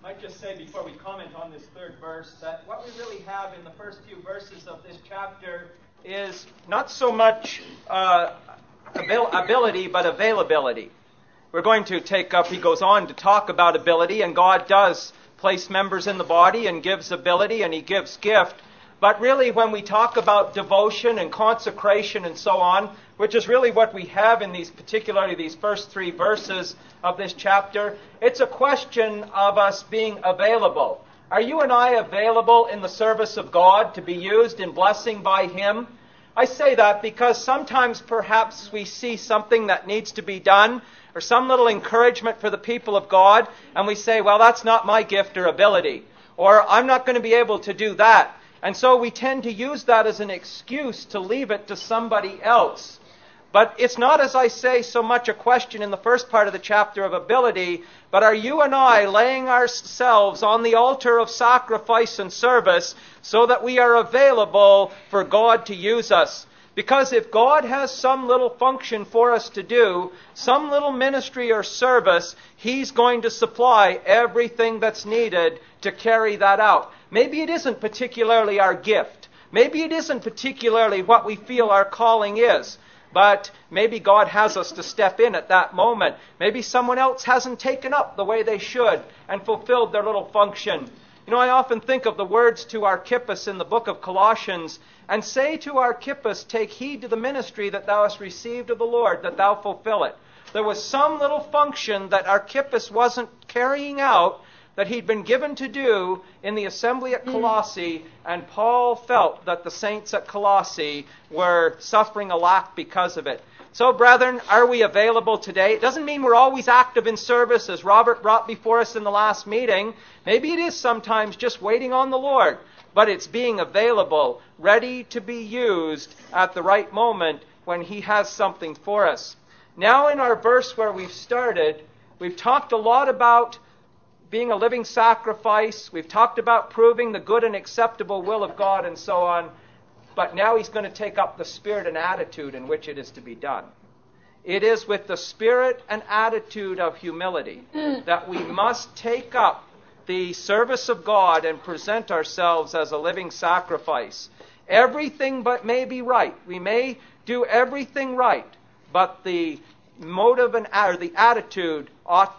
I'd just say before we comment on this third verse that what we really have in the first few verses of this chapter is not so much ability, but availability. We're going to take up, he goes on to talk about ability, and God does place members in the body and gives ability and he gives gift. But really when we talk about devotion and consecration and so on, which is really what we have in particularly these first three verses of this chapter, it's a question of us being available. Are you and I available in the service of God to be used in blessing by Him? I say that because sometimes perhaps we see something that needs to be done or some little encouragement for the people of God, and we say, well, that's not my gift or ability, or I'm not going to be able to do that. And so we tend to use that as an excuse to leave it to somebody else. But it's not, as I say, so much a question in the first part of the chapter of ability, but are you and I laying ourselves on the altar of sacrifice and service so that we are available for God to use us? Because if God has some little function for us to do, some little ministry or service, He's going to supply everything that's needed to carry that out. Maybe it isn't particularly our gift. Maybe it isn't particularly what we feel our calling is. But maybe God has us to step in at that moment. Maybe someone else hasn't taken up the way they should and fulfilled their little function. You know, I often think of the words to Archippus in the book of Colossians, and say to Archippus, take heed to the ministry that thou hast received of the Lord, that thou fulfill it. There was some little function that Archippus wasn't carrying out that he'd been given to do in the assembly at Colossae, and Paul felt that the saints at Colossae were suffering a lack because of it. So, brethren, are we available today? It doesn't mean we're always active in service, as Robert brought before us in the last meeting. Maybe it is sometimes just waiting on the Lord, but it's being available, ready to be used at the right moment when He has something for us. Now, in our verse where we've started, we've talked a lot about being a living sacrifice. We've talked about proving the good and acceptable will of God and so on. But now he's going to take up the spirit and attitude in which it is to be done. It is with the spirit and attitude of humility that we must take up the service of God and present ourselves as a living sacrifice. Everything but may be right. We may do everything right, but the motive or the attitude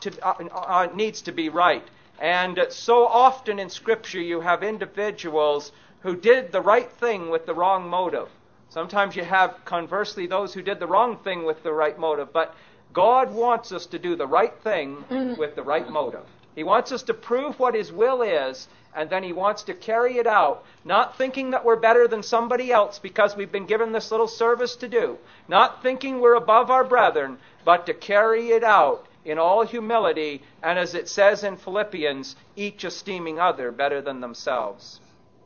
needs to be right. And so often in Scripture you have individuals who did the right thing with the wrong motive. Sometimes you have, conversely, those who did the wrong thing with the right motive. But God wants us to do the right thing with the right motive. He wants us to prove what His will is, and then He wants to carry it out, not thinking that we're better than somebody else because we've been given this little service to do, not thinking we're above our brethren, but to carry it out in all humility, and as it says in Philippians, each esteeming other better than themselves.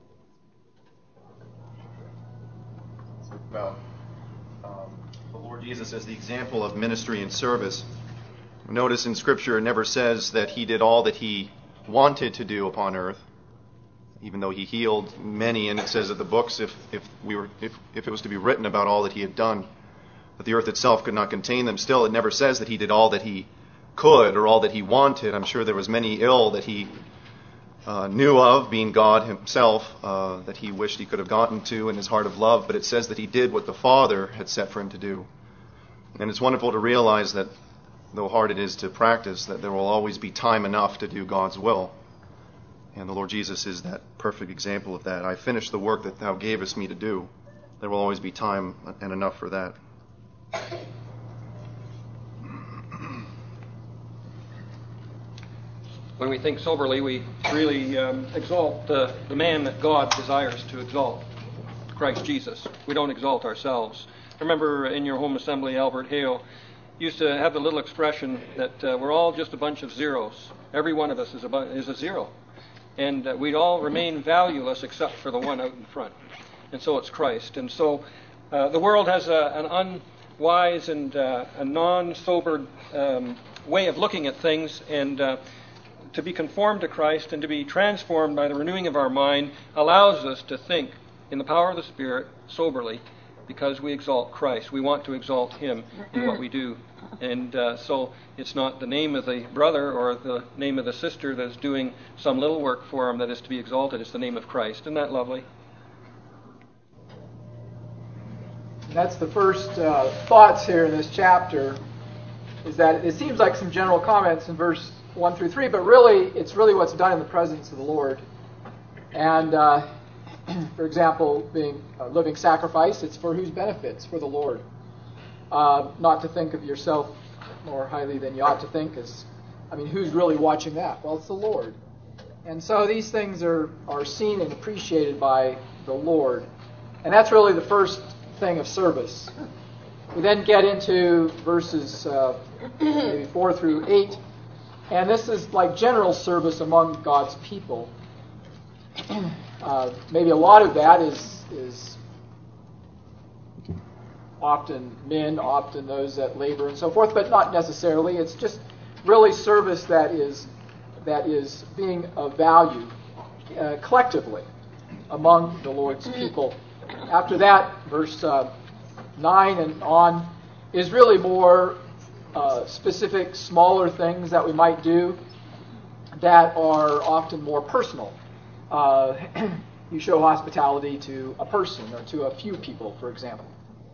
About the Lord Jesus as the example of ministry and service. Notice in Scripture it never says that He did all that He wanted to do upon earth, even though He healed many, and it says that the books, if it was to be written about all that He had done, that the earth itself could not contain them. Still, it never says that He did all that He could or all that He wanted. I'm sure there was many ill that He knew of, being God Himself, that He wished He could have gotten to in His heart of love, but it says that He did what the Father had set for Him to do. And it's wonderful to realize that, though hard it is to practice, that there will always be time enough to do God's will. And the Lord Jesus is that perfect example of that. I finished the work that Thou gavest me to do. There will always be time and enough for that. When we think soberly, we really exalt the man that God desires to exalt, Christ Jesus. We don't exalt ourselves. I remember in your home assembly, Albert Hale used to have the little expression that we're all just a bunch of zeros. Every one of us is a zero. And we'd all remain valueless except for the one out in front. And so it's Christ. And so the world has an unwise and a non-sobered way of looking at things, and to be conformed to Christ and to be transformed by the renewing of our mind allows us to think in the power of the Spirit soberly because we exalt Christ. We want to exalt Him in what we do. And so it's not the name of the brother or the name of the sister that is doing some little work for Him that is to be exalted. It's the name of Christ. Isn't that lovely? That's the first thoughts here in this chapter, is that it seems like some general comments in verse 1 through 3, but really, it's really what's done in the presence of the Lord. And, for example, being a living sacrifice, it's for whose benefit? It's for the Lord. Not to think of yourself more highly than you ought to think. Who's really watching that? Well, it's the Lord. And so these things are seen and appreciated by the Lord. And that's really the first thing of service. We then get into verses maybe 4 through 8, and this is like general service among God's people. Maybe a lot of that is often men, often those that labor and so forth, but not necessarily. It's just really service that is being of value collectively among the Lord's people. After that, verse 9 and on is really more specific, smaller things that we might do that are often more personal. You show hospitality to a person or to a few people, for example.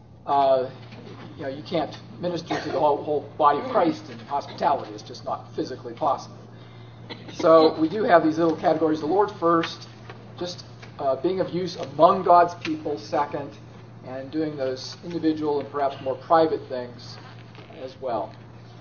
You can't minister to the whole body of Christ in hospitality. It's just not physically possible. So we do have these little categories. The Lord first, just being of use among God's people second, and doing those individual and perhaps more private things as well.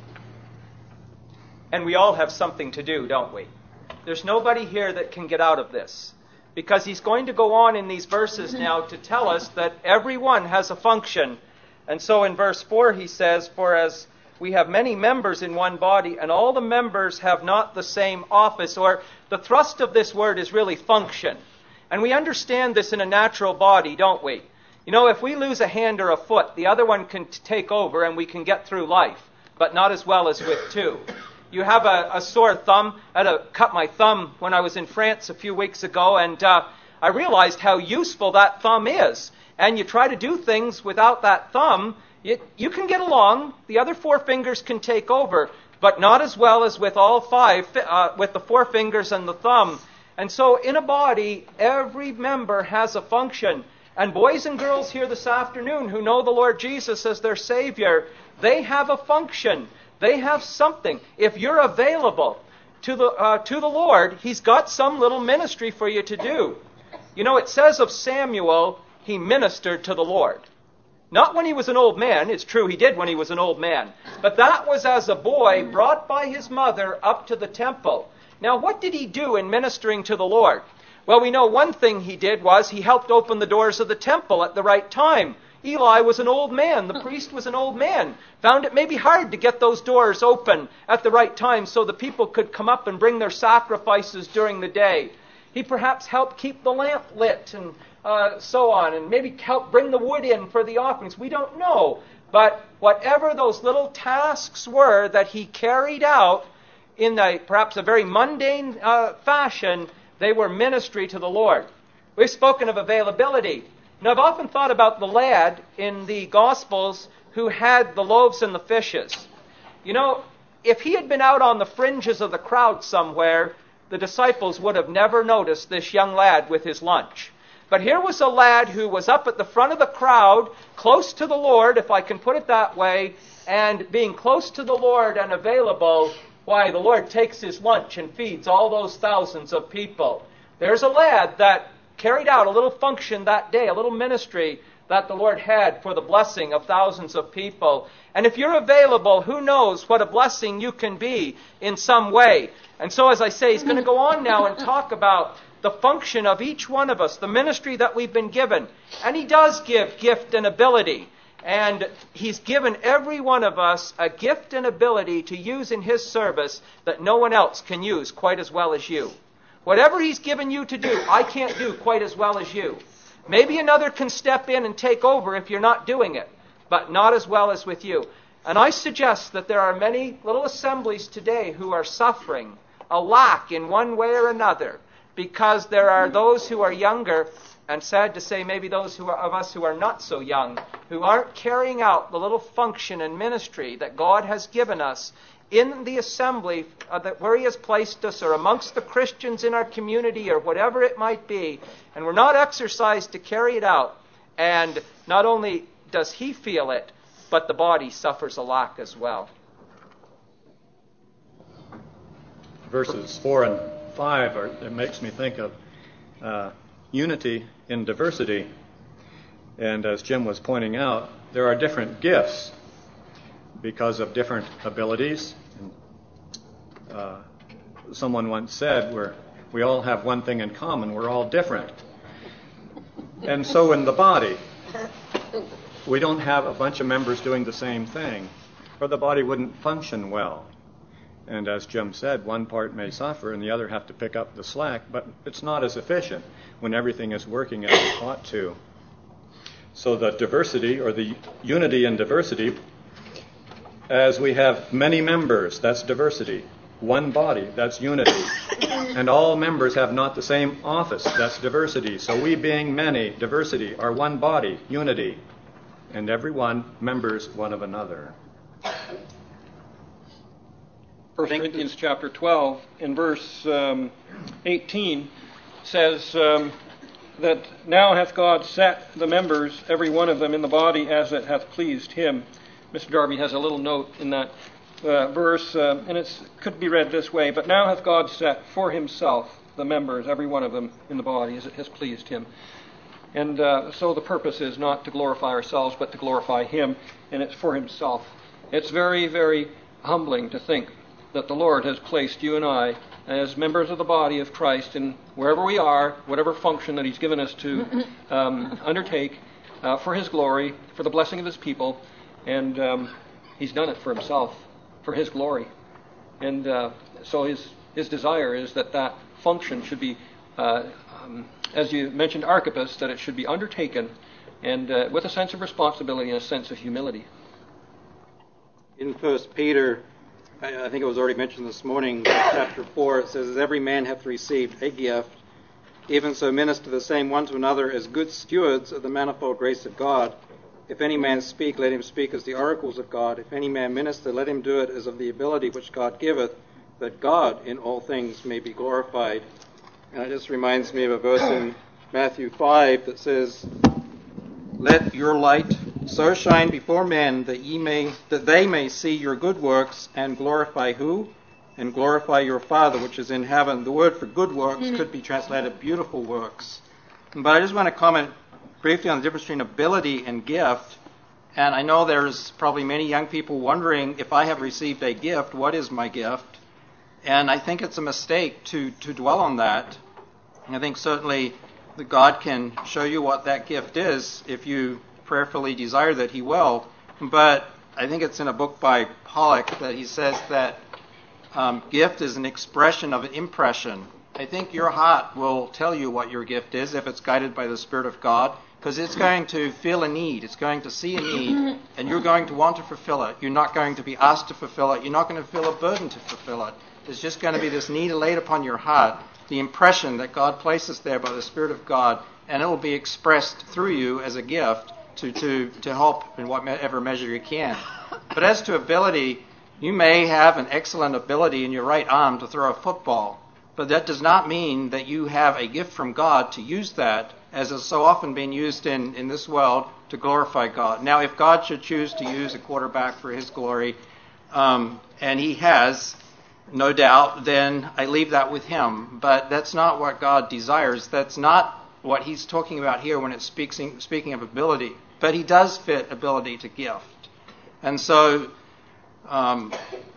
And we all have something to do, don't we? There's nobody here that can get out of this, because he's going to go on in these verses now to tell us that everyone has a function. And so in verse 4 he says, "For as we have many members in one body, and all the members have not the same office," or the thrust of this word is really function. And we understand this in a natural body, don't we? If we lose a hand or a foot, the other one can take over and we can get through life, but not as well as with two. You have a sore thumb. I had to cut my thumb when I was in France a few weeks ago, and I realized how useful that thumb is. And you try to do things without that thumb, you can get along. The other four fingers can take over, but not as well as with all five, with the four fingers and the thumb. And so in a body, every member has a function. And boys and girls here this afternoon who know the Lord Jesus as their Savior, they have a function. They have something. If you're available to the Lord, He's got some little ministry for you to do. It says of Samuel, he ministered to the Lord. Not when he was an old man. It's true he did when he was an old man. But that was as a boy brought by his mother up to the temple. Now, what did he do in ministering to the Lord? Well, we know one thing he did was he helped open the doors of the temple at the right time. Eli was an old man. The priest was an old man. Found it maybe hard to get those doors open at the right time so the people could come up and bring their sacrifices during the day. He perhaps helped keep the lamp lit and so on, and maybe help bring the wood in for the offerings. We don't know. But whatever those little tasks were that he carried out in perhaps a very mundane fashion, they were ministry to the Lord. We've spoken of availability. Now, I've often thought about the lad in the Gospels who had the loaves and the fishes. If he had been out on the fringes of the crowd somewhere, the disciples would have never noticed this young lad with his lunch. But here was a lad who was up at the front of the crowd, close to the Lord, if I can put it that way, and being close to the Lord and available, why, the Lord takes his lunch and feeds all those thousands of people. There's a lad that carried out a little function that day, a little ministry that the Lord had for the blessing of thousands of people. And if you're available, who knows what a blessing you can be in some way. And so, as I say, he's going to go on now and talk about the function of each one of us, the ministry that we've been given. And he does give gift and ability. And he's given every one of us a gift and ability to use in his service that no one else can use quite as well as you. Whatever he's given you to do, I can't do quite as well as you. Maybe another can step in and take over if you're not doing it, but not as well as with you. And I suggest that there are many little assemblies today who are suffering a lack in one way or another because there are those who are younger, and sad to say maybe those of us who are not so young, who aren't carrying out the little function and ministry that God has given us in the assembly where he has placed us, or amongst the Christians in our community, or whatever it might be, and we're not exercised to carry it out. And not only does he feel it, but the body suffers a lack as well. Verses 4 and 5, it makes me think of unity in diversity. And as Jim was pointing out, there are different gifts because of different abilities. Someone once said, we all have one thing in common, we're all different. And so in the body, we don't have a bunch of members doing the same thing, or the body wouldn't function well. And as Jim said, one part may suffer and the other have to pick up the slack, but it's not as efficient when everything is working as it ought to. So the diversity, or the unity in diversity, as we have many members, that's diversity. One body, that's unity. And all members have not the same office, that's diversity. So we being many, diversity, are one body, unity. And every one members one of another. 1 Corinthians chapter 12, in verse 18, says that now hath God set the members, every one of them, in the body as it hath pleased him. Mr. Darby has a little note in that verse, and it could be read this way: but now hath God set for himself the members, every one of them, in the body as it has pleased him. And so the purpose is not to glorify ourselves, but to glorify him, and it's for himself. It's very, very humbling to think that the Lord has placed you and I as members of the body of Christ, and wherever we are, whatever function that he's given us to undertake for his glory, for the blessing of his people, and he's done it for himself, for his glory. And so his desire is that that function should be, as you mentioned, Archippus, that it should be undertaken, and with a sense of responsibility and a sense of humility. In 1 Peter, I think it was already mentioned this morning, chapter 4, it says, as every man hath received a gift, even so minister the same one to another as good stewards of the manifold grace of God. If any man speak, let him speak as the oracles of God. If any man minister, let him do it as of the ability which God giveth, that God in all things may be glorified. And it just reminds me of a verse in Matthew 5 that says, let your light so shine before men that they may see your good works and glorify who? And glorify your Father which is in heaven. The word for good works could be translated beautiful works. But I just want to comment briefly on the difference between ability and gift. And I know there's probably many young people wondering, if I have received a gift, what is my gift? And I think it's a mistake to dwell on that. And I think certainly that God can show you what that gift is if you prayerfully desire that he will. But I think it's in a book by Pollock that he says that gift is an expression of an impression. I think your heart will tell you what your gift is if it's guided by the Spirit of God, because it's going to feel a need. It's going to see a need, and you're going to want to fulfill it. You're not going to be asked to fulfill it. You're not going to feel a burden to fulfill it. There's just going to be this need laid upon your heart, the impression that God places there by the Spirit of God, and it will be expressed through you as a gift to help in whatever measure you can. But as to ability, you may have an excellent ability in your right arm to throw a football, but that does not mean that you have a gift from God to use that, as is so often being used in this world, to glorify God. Now, if God should choose to use a quarterback for his glory, and he has, no doubt, then I leave that with him. But that's not what God desires. That's not what he's talking about here when it's speaking of ability. But he does fit ability to gift. And so I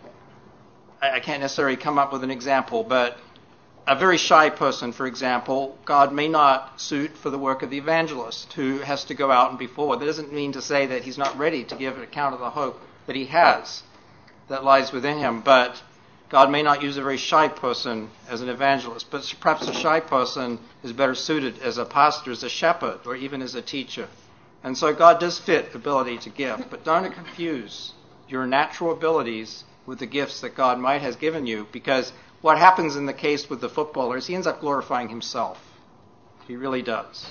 can't necessarily come up with an example, but a very shy person, for example, God may not suit for the work of the evangelist who has to go out and be forward. That doesn't mean to say that he's not ready to give an account of the hope that he has that lies within him. But God may not use a very shy person as an evangelist, but perhaps a shy person is better suited as a pastor, as a shepherd, or even as a teacher. And so God does fit ability to give, but don't confuse your natural abilities with the gifts that God might have given you, because what happens in the case with the footballer is he ends up glorifying himself. He really does.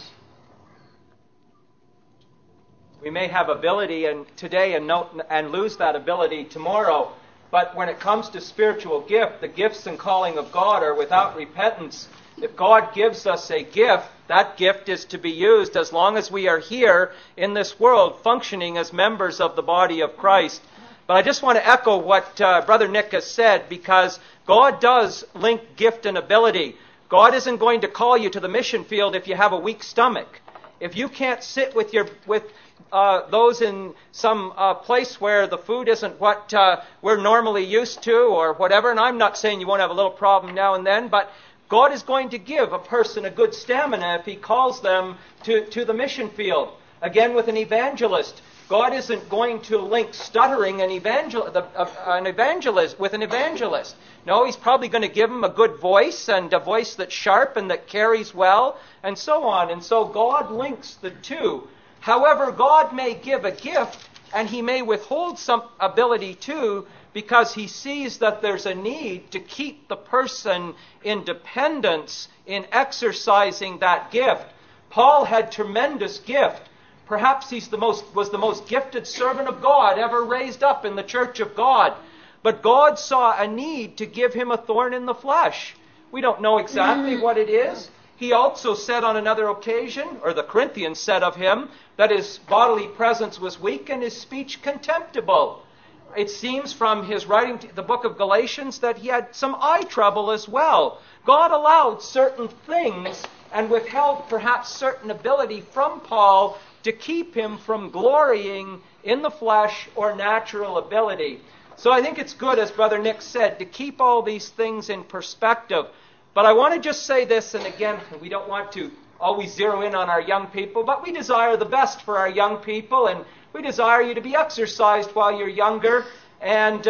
We may have ability today and lose that ability tomorrow, but when it comes to spiritual gift, the gifts and calling of God are without repentance. If God gives us a gift, that gift is to be used as long as we are here in this world, functioning as members of the body of Christ. But I just want to echo what Brother Nick has said, because God does link gift and ability. God isn't going to call you to the mission field if you have a weak stomach. If you can't sit with those in some place where the food isn't what we're normally used to or whatever, and I'm not saying you won't have a little problem now and then, but God is going to give a person a good stamina if he calls them to the mission field. Again, with an evangelist, God isn't going to link stuttering an evangelist with an evangelist. No, he's probably going to give him a good voice, and a voice that's sharp and that carries well, and so on. And so God links the two. However, God may give a gift, and he may withhold some ability too, because he sees that there's a need to keep the person in dependence in exercising that gift. Paul had tremendous gift. Perhaps was the most gifted servant of God ever raised up in the church of God. But God saw a need to give him a thorn in the flesh. We don't know exactly what it is. He also said on another occasion, or the Corinthians said of him, that his bodily presence was weak and his speech contemptible. It seems from his writing the book of Galatians that he had some eye trouble as well. God allowed certain things and withheld perhaps certain ability from Paul to keep him from glorying in the flesh or natural ability. So I think it's good, as Brother Nick said, to keep all these things in perspective. But I want to just say this, and again, we don't want to always zero in on our young people, but we desire the best for our young people, and we desire you to be exercised while you're younger. And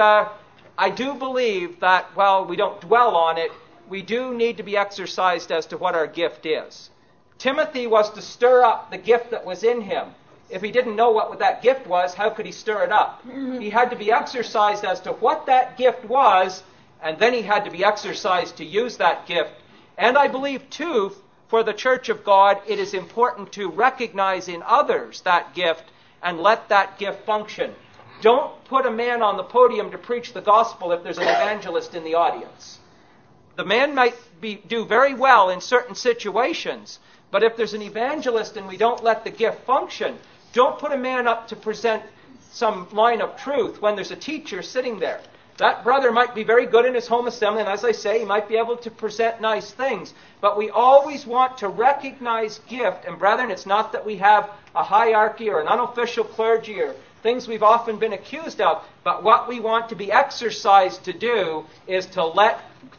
I do believe that while we don't dwell on it, we do need to be exercised as to what our gift is. Timothy was to stir up the gift that was in him. If he didn't know what that gift was, how could he stir it up? He had to be exercised as to what that gift was, and then he had to be exercised to use that gift. And I believe, too, for the church of God, it is important to recognize in others that gift and let that gift function. Don't put a man on the podium to preach the gospel if there's an evangelist in the audience. The man might do very well in certain situations, but if there's an evangelist and we don't let the gift function, don't put a man up to present some line of truth when there's a teacher sitting there. That brother might be very good in his home assembly, and as I say, he might be able to present nice things. But we always want to recognize gift. And brethren, it's not that we have a hierarchy or an unofficial clergy or things we've often been accused of, but what we want to be exercised to do is to let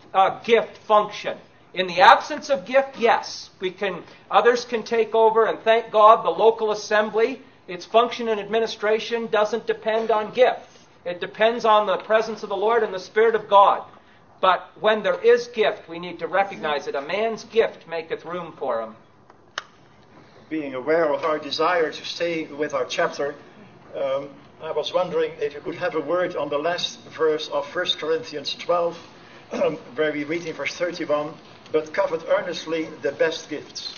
gift function. In the absence of gift, yes, others can take over, and thank God the local assembly, its function and administration doesn't depend on gift. It depends on the presence of the Lord and the Spirit of God. But when there is gift, we need to recognize it. A man's gift maketh room for him. Being aware of our desire to stay with our chapter, I was wondering if you could have a word on the last verse of 1 Corinthians 12, where we read in verse 31, but covet earnestly the best gifts.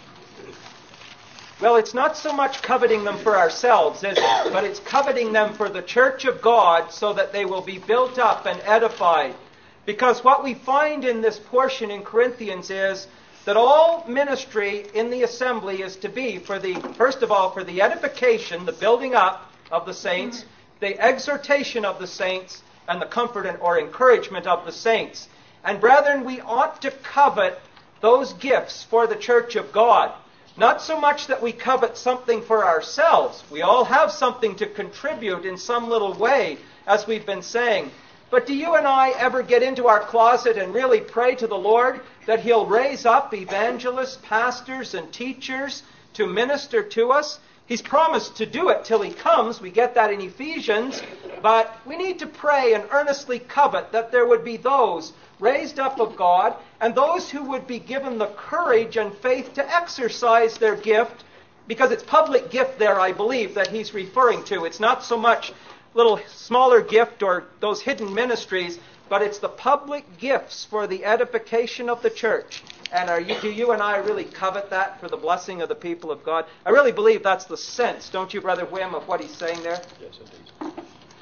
Well, it's not so much coveting them for ourselves, is it? But it's coveting them for the church of God so that they will be built up and edified. Because what we find in this portion in Corinthians is that all ministry in the assembly is to be, first of all, for the edification, the building up of the saints, the exhortation of the saints, and the comfort or encouragement of the saints. And brethren, we ought to covet those gifts for the church of God. Not so much that we covet something for ourselves. We all have something to contribute in some little way, as we've been saying. But do you and I ever get into our closet and really pray to the Lord that He'll raise up evangelists, pastors, and teachers to minister to us? He's promised to do it till He comes. We get that in Ephesians. But we need to pray and earnestly covet that there would be those raised up of God, and those who would be given the courage and faith to exercise their gift, because it's public gift there, I believe, that he's referring to. It's not so much little smaller gift or those hidden ministries, but it's the public gifts for the edification of the church. And do you and I really covet that for the blessing of the people of God? I really believe that's the sense, don't you, Brother Wim, of what he's saying there? Yes, indeed.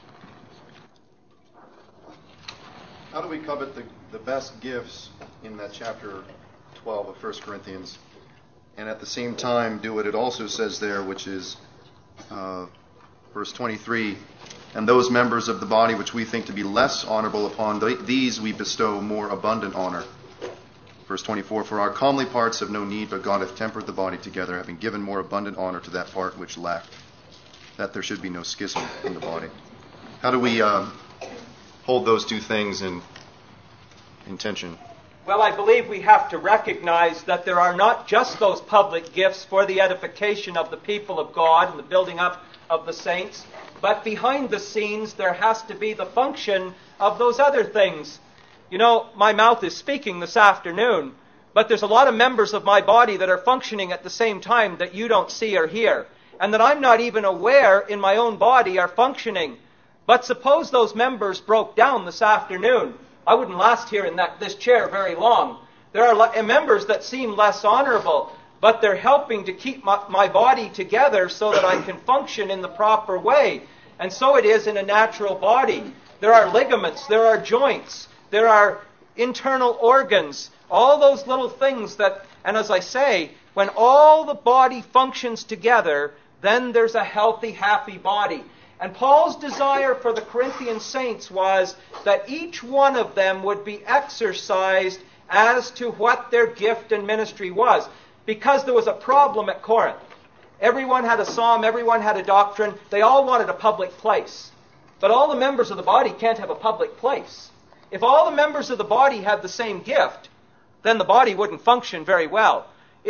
How do we covet the best gifts in that chapter 12 of 1 Corinthians, and at the same time do what it also says there, which is verse 23, and those members of the body which we think to be less honorable, upon these we bestow more abundant honor. Verse 24, for our comely parts have no need, but God hath tempered the body together, having given more abundant honor to that part which lacked, that there should be no schism in the body. How do we hold those two things in tension? Well, I believe we have to recognize that there are not just those public gifts for the edification of the people of God and the building up of the saints, but behind the scenes there has to be the function of those other things. You know, my mouth is speaking this afternoon, but there's a lot of members of my body that are functioning at the same time that you don't see or hear, and that I'm not even aware in my own body are functioning. But suppose those members broke down this afternoon. I wouldn't last here in this chair very long. There are members that seem less honorable, but they're helping to keep my body together so that I can function in the proper way. And so it is in a natural body. There are ligaments, there are joints, there are internal organs, all those little things that, and as I say, when all the body functions together, then there's a healthy, happy body. And Paul's desire for the Corinthian saints was that each one of them would be exercised as to what their gift and ministry was. Because there was a problem at Corinth. Everyone had a psalm, everyone had a doctrine. They all wanted a public place. But all the members of the body can't have a public place. If all the members of the body had the same gift, then the body wouldn't function very well.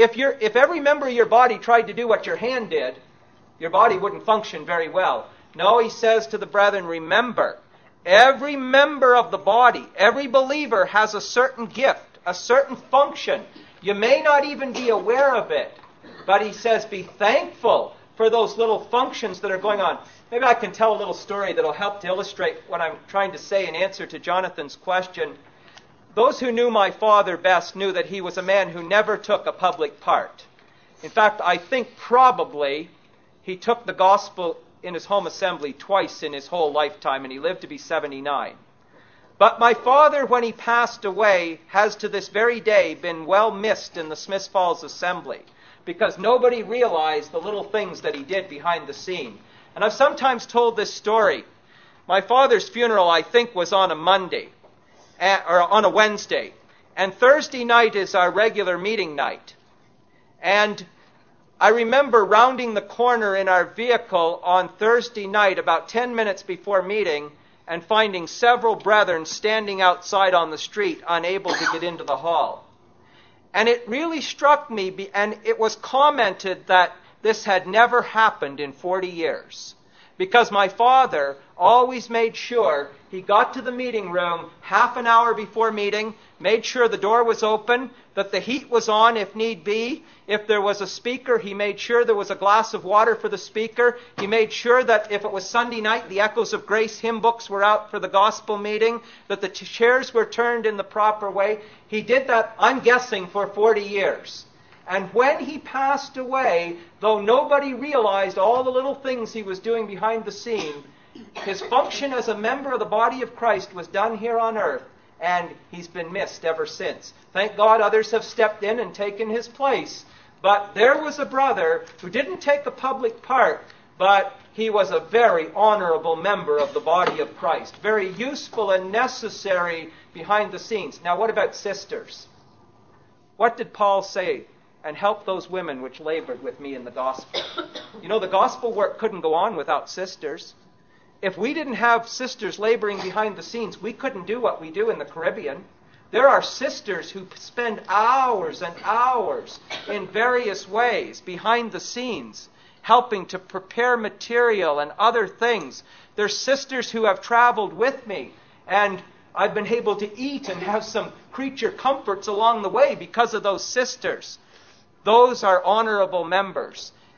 If every member of your body tried to do what your hand did, your body wouldn't function very well. No, he says to the brethren, remember, every member of the body, every believer has a certain gift, a certain function. You may not even be aware of it, but he says be thankful for those little functions that are going on. Maybe I can tell a little story that will help to illustrate what I'm trying to say in answer to Jonathan's question. Those who knew my father best knew that he was a man who never took a public part. In fact, I think probably he took the gospel in his home assembly twice in his whole lifetime, and he lived to be 79. But my father, when he passed away, has to this very day been well missed in the Smiths Falls Assembly, because nobody realized the little things that he did behind the scene. And I've sometimes told this story. My father's funeral, I think, was on a Monday, or on a Wednesday. And Thursday night is our regular meeting night. And I remember rounding the corner in our vehicle on Thursday night, about 10 minutes before meeting, and finding several brethren standing outside on the street, unable to get into the hall. And it really struck me, and it was commented that this had never happened in 40 years. Because my father always made sure he got to the meeting room half an hour before meeting, made sure the door was open, that the heat was on if need be. If there was a speaker, he made sure there was a glass of water for the speaker. He made sure that if it was Sunday night, the Echoes of Grace hymn books were out for the gospel meeting, that the chairs were turned in the proper way. He did that, I'm guessing, for 40 years. And when he passed away, though nobody realized all the little things he was doing behind the scene, his function as a member of the body of Christ was done here on earth, and he's been missed ever since. Thank God others have stepped in and taken his place. But there was a brother who didn't take a public part, but he was a very honorable member of the body of Christ, very useful and necessary behind the scenes. Now, what about sisters? What did Paul say? And help those women which labored with me in the gospel. You know, the gospel work couldn't go on without sisters. If we didn't have sisters laboring behind the scenes, we couldn't do what we do in the Caribbean. There are sisters who spend hours and hours in various ways behind the scenes, helping to prepare material and other things. There's sisters who have traveled with me, and I've been able to eat and have some creature comforts along the way because of those sisters. Those are honorable members.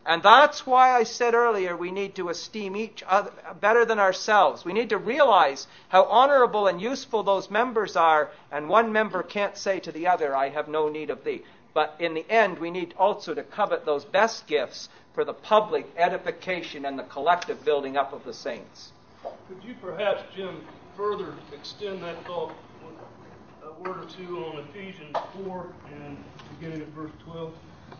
And that's why I said earlier we need to esteem each other better than ourselves. We need to realize how honorable and useful those members are, and one member can't say to the other, I have no need of thee. But in the end, we need also to covet those best gifts for the public edification and the collective building up of the saints. Could you perhaps, Jim, further extend that thought with a word or two on Ephesians 4 and beginning at verse 12?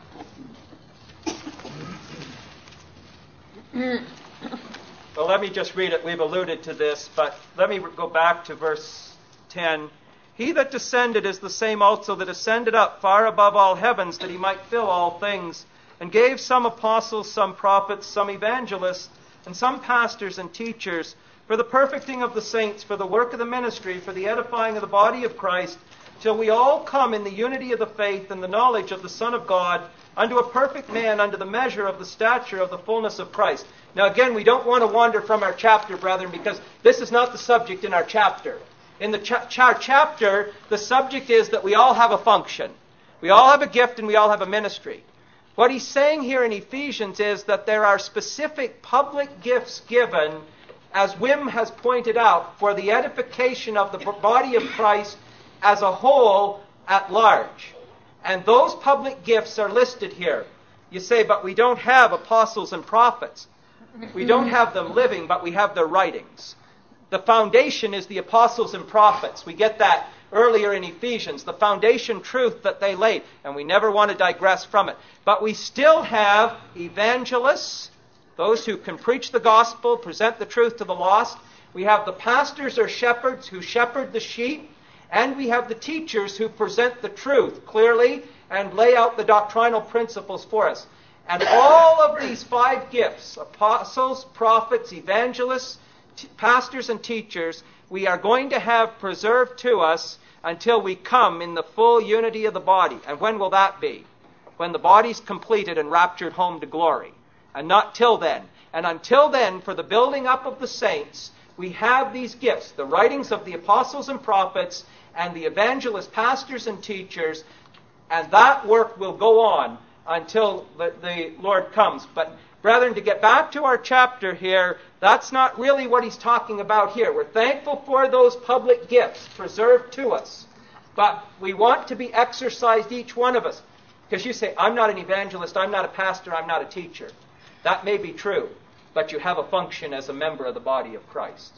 Well, let me just read it. We've alluded to this, but let me go back to verse 10. He that descended is the same also that ascended up far above all heavens, that he might fill all things, and gave some apostles, some prophets, some evangelists, and some pastors and teachers, for the perfecting of the saints, for the work of the ministry, for the edifying of the body of Christ, till we all come in the unity of the faith and the knowledge of the Son of God, unto a perfect man, unto the measure of the stature of the fullness of Christ. Now again, we don't want to wander from our chapter, brethren, because this is not the subject in our chapter. In the chapter, the subject is that we all have a function. We all have a gift and we all have a ministry. What he's saying here in Ephesians is that there are specific public gifts given, as Wim has pointed out, for the edification of the body of Christ as a whole at large. And those public gifts are listed here. You say, but we don't have apostles and prophets. We don't have them living, but we have their writings. The foundation is the apostles and prophets. We get that earlier in Ephesians, the foundation truth that they laid, and we never want to digress from it. But we still have evangelists, those who can preach the gospel, present the truth to the lost. We have the pastors or shepherds who shepherd the sheep, and we have the teachers who present the truth clearly and lay out the doctrinal principles for us. And all of these 5 gifts, apostles, prophets, evangelists, pastors, and teachers, we are going to have preserved to us until we come in the full unity of the body. And when will that be? When the body's completed and raptured home to glory. And not till then. And until then, for the building up of the saints, we have these gifts, the writings of the apostles and prophets, and the evangelists, pastors, and teachers, and that work will go on until the Lord comes. But brethren, to get back to our chapter here, that's not really what he's talking about here. We're thankful for those public gifts preserved to us. But we want to be exercised, each one of us. Because you say, I'm not an evangelist, I'm not a pastor, I'm not a teacher. That may be true, but you have a function as a member of the body of Christ.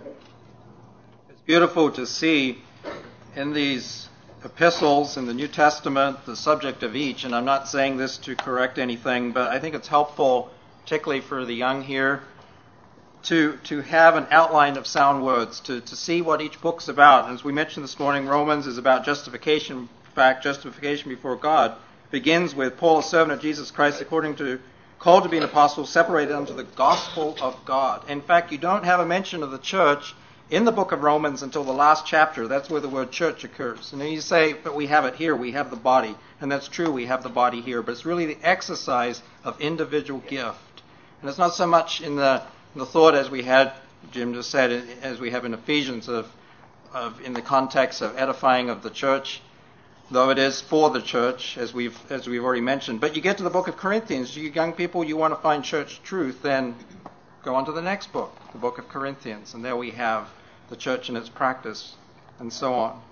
It's beautiful to see in these epistles in the New Testament the subject of each, and I'm not saying this to correct anything, but I think it's helpful, particularly for the young here, to have an outline of sound words, to see what each book's about. And as we mentioned this morning, Romans is about justification. In fact, justification before God begins with Paul, a servant of Jesus Christ, according to called to be an apostle, separated unto the gospel of God. In fact, you don't have a mention of the church in the book of Romans until the last chapter. That's where the word church occurs. And then you say, but we have it here, we have the body. And that's true, we have the body here. But it's really the exercise of individual gift. And it's not so much in the thought, as we had, Jim just said, as we have in Ephesians, of in the context of edifying of the church, though it is for the church, as we've already mentioned. But you get to the book of Corinthians, you young people, you want to find church truth, then go on to the next book, the book of Corinthians, and there we have the church and its practice, and so on.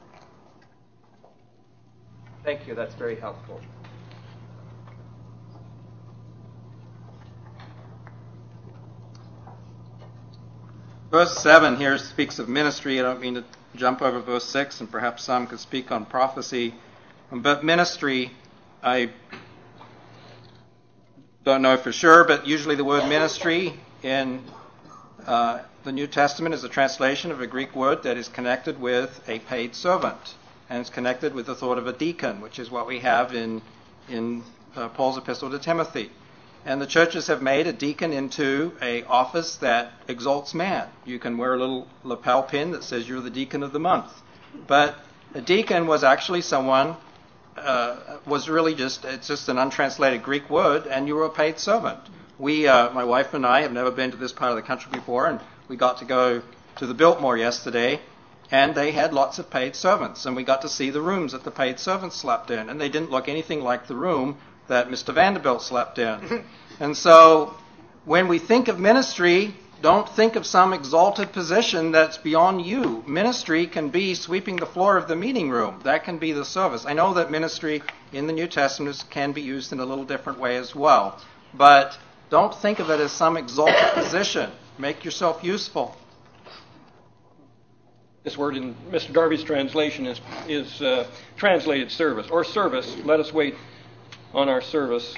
Thank you, that's very helpful. Verse 7 here speaks of ministry. I don't mean to jump over verse 6, and perhaps some could speak on prophecy. But ministry, I don't know for sure, but usually the word ministry in the New Testament is a translation of a Greek word that is connected with a paid servant. And it's connected with the thought of a deacon, which is what we have in Paul's epistle to Timothy. And the churches have made a deacon into an office that exalts man. You can wear a little lapel pin that says you're the deacon of the month. But a deacon was actually someone, it's just an untranslated Greek word, and you were a paid servant. We, my wife and I, have never been to this part of the country before, and we got to go to the Biltmore yesterday, and they had lots of paid servants, and we got to see the rooms that the paid servants slept in, and they didn't look anything like the room that Mr. Vanderbilt slept in. And so when we think of ministry, don't think of some exalted position that's beyond you. Ministry can be sweeping the floor of the meeting room. That can be the service. I know that ministry in the New Testament can be used in a little different way as well. But don't think of it as some exalted position. Make yourself useful. This word in Mr. Darby's translation is translated service, or service. Let us wait on our service.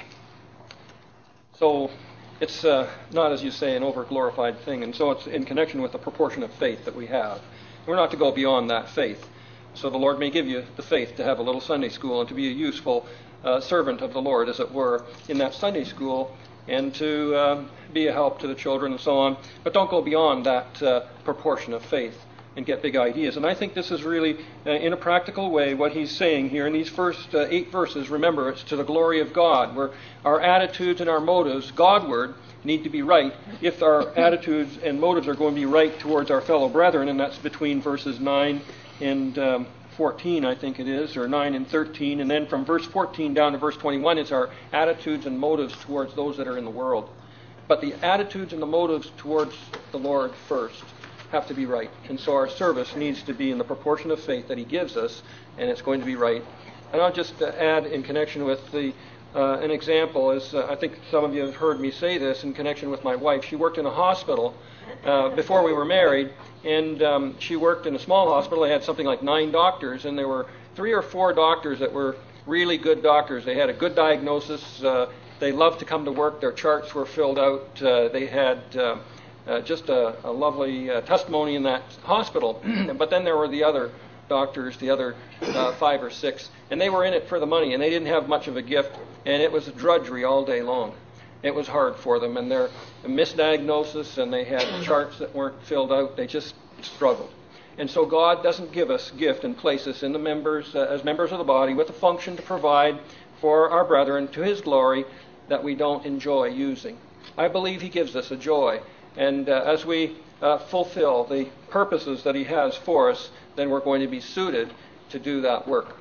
So it's not, as you say, an over-glorified thing, and so it's in connection with the proportion of faith that we have. We're not to go beyond that faith. So the Lord may give you the faith to have a little Sunday school and to be a useful servant of the Lord, as it were, in that Sunday school, and to be a help to the children and so on. But don't go beyond that proportion of faith and get big ideas. And I think this is really, in a practical way, what he's saying here in these first 8 verses. Remember, it's to the glory of God, where our attitudes and our motives, Godward, need to be right if our attitudes and motives are going to be right towards our fellow brethren, and that's between verses 9 and 14, I think it is, or 9 and 13. And then from verse 14 down to verse 21, it's our attitudes and motives towards those that are in the world. But the attitudes and the motives towards the Lord first have to be right. And so our service needs to be in the proportion of faith that he gives us, and it's going to be right. And I'll just add in connection with an example, as I think some of you have heard me say this in connection with my wife. She worked in a hospital before we were married, and she worked in a small hospital. They had something like 9 doctors, and there were 3 or 4 doctors that were really good doctors. They had a good diagnosis. They loved to come to work. Their charts were filled out. They had just a lovely testimony in that hospital. But then there were the other doctors, the other 5 or 6, and they were in it for the money, and they didn't have much of a gift, and it was a drudgery all day long. It was hard for them, and their misdiagnosis, and they had charts that weren't filled out. They just struggled. And so God doesn't give us gift and place us in the members, as members of the body, with a function to provide for our brethren to his glory that we don't enjoy using. I believe he gives us a joy. And as we fulfill the purposes that he has for us, then we're going to be suited to do that work.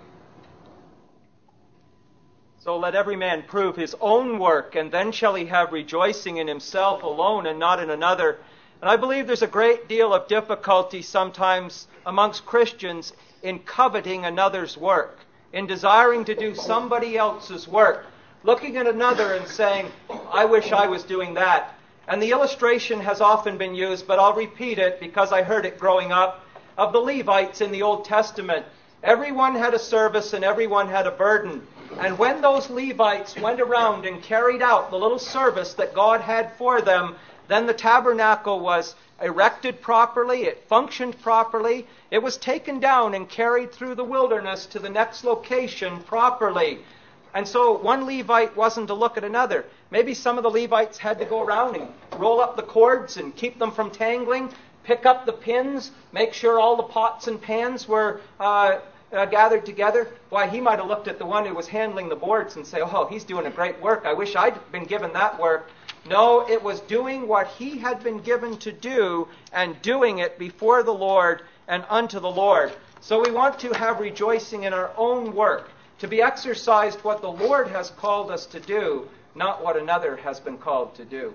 So let every man prove his own work, and then shall he have rejoicing in himself alone and not in another. And I believe there's a great deal of difficulty sometimes amongst Christians in coveting another's work, in desiring to do somebody else's work, looking at another and saying, I wish I was doing that. And the illustration has often been used, but I'll repeat it because I heard it growing up, of the Levites in the Old Testament. Everyone had a service and everyone had a burden. And when those Levites went around and carried out the little service that God had for them, then the tabernacle was erected properly, it functioned properly, it was taken down and carried through the wilderness to the next location properly. And so one Levite wasn't to look at another. Maybe some of the Levites had to go around and roll up the cords and keep them from tangling, pick up the pins, make sure all the pots and pans were gathered together. Why, he might have looked at the one who was handling the boards and say, oh, he's doing a great work. I wish I'd been given that work. No, it was doing what he had been given to do and doing it before the Lord and unto the Lord. So we want to have rejoicing in our own work, to be exercised what the Lord has called us to do, not what another has been called to do.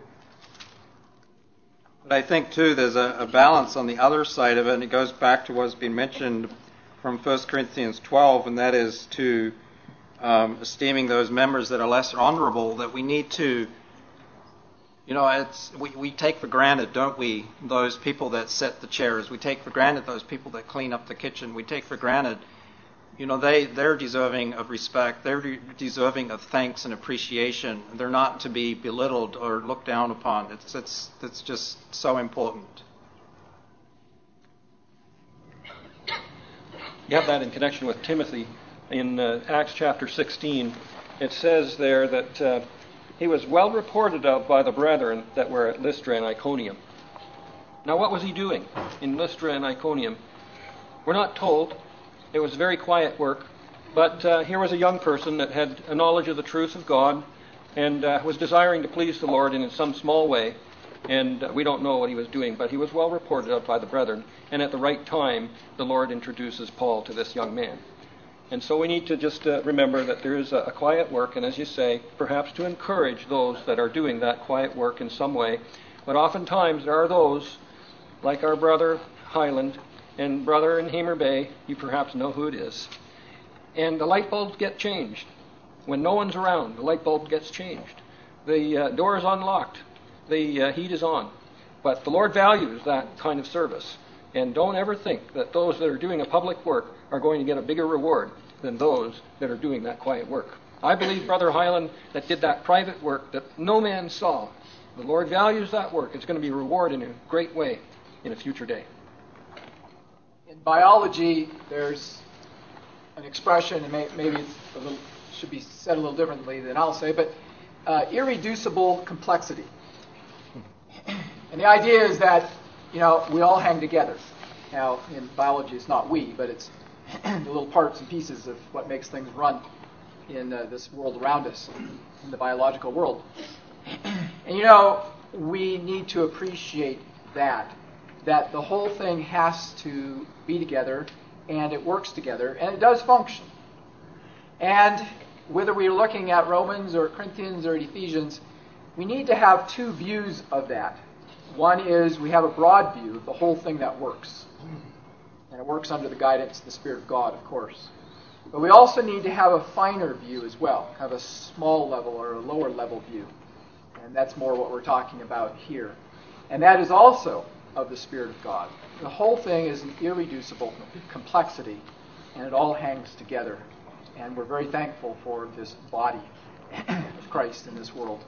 But I think, too, there's a balance on the other side of it, and it goes back to what's been mentioned from 1 Corinthians 12, and that is to esteeming those members that are less honorable, that we need to, we take for granted, don't we, those people that set the chairs. We take for granted those people that clean up the kitchen. We take for granted, they're deserving of respect. They're deserving of thanks and appreciation. They're not to be belittled or looked down upon. It's just so important. You have that in connection with Timothy in Acts chapter 16. It says there that he was well reported of by the brethren that were at Lystra and Iconium. Now, what was he doing in Lystra and Iconium? We're not told. It was very quiet work. But here was a young person that had a knowledge of the truth of God and was desiring to please the Lord in some small way. And we don't know what he was doing, but he was well reported of by the brethren. And at the right time, the Lord introduces Paul to this young man. And so we need to just remember that there is a quiet work, and as you say, perhaps to encourage those that are doing that quiet work in some way. But oftentimes there are those, like our brother Highland and brother in Hamer Bay, you perhaps know who it is. And the light bulbs get changed. When no one's around, the light bulb gets changed. The door is unlocked. The heat is on. But the Lord values that kind of service. And don't ever think that those that are doing a public work are going to get a bigger reward than those that are doing that quiet work. I believe Brother Highland that did that private work that no man saw. The Lord values that work. It's going to be rewarded in a great way in a future day. In biology, there's an expression, and maybe it's should be said a little differently than I'll say, but irreducible complexity. And the idea is that, we all hang together. Now, in biology, it's not we, but it's the little parts and pieces of what makes things run in this world around us, in the biological world. And, we need to appreciate that the whole thing has to be together, and it works together, and it does function. And whether we're looking at Romans or Corinthians or Ephesians, we need to have two views of that. One is we have a broad view of the whole thing that works. And it works under the guidance of the Spirit of God, of course. But we also need to have a finer view as well, have a small level or a lower level view. And that's more what we're talking about here. And that is also of the Spirit of God. The whole thing is an irreducible complexity, and it all hangs together. And we're very thankful for this body of Christ in this world.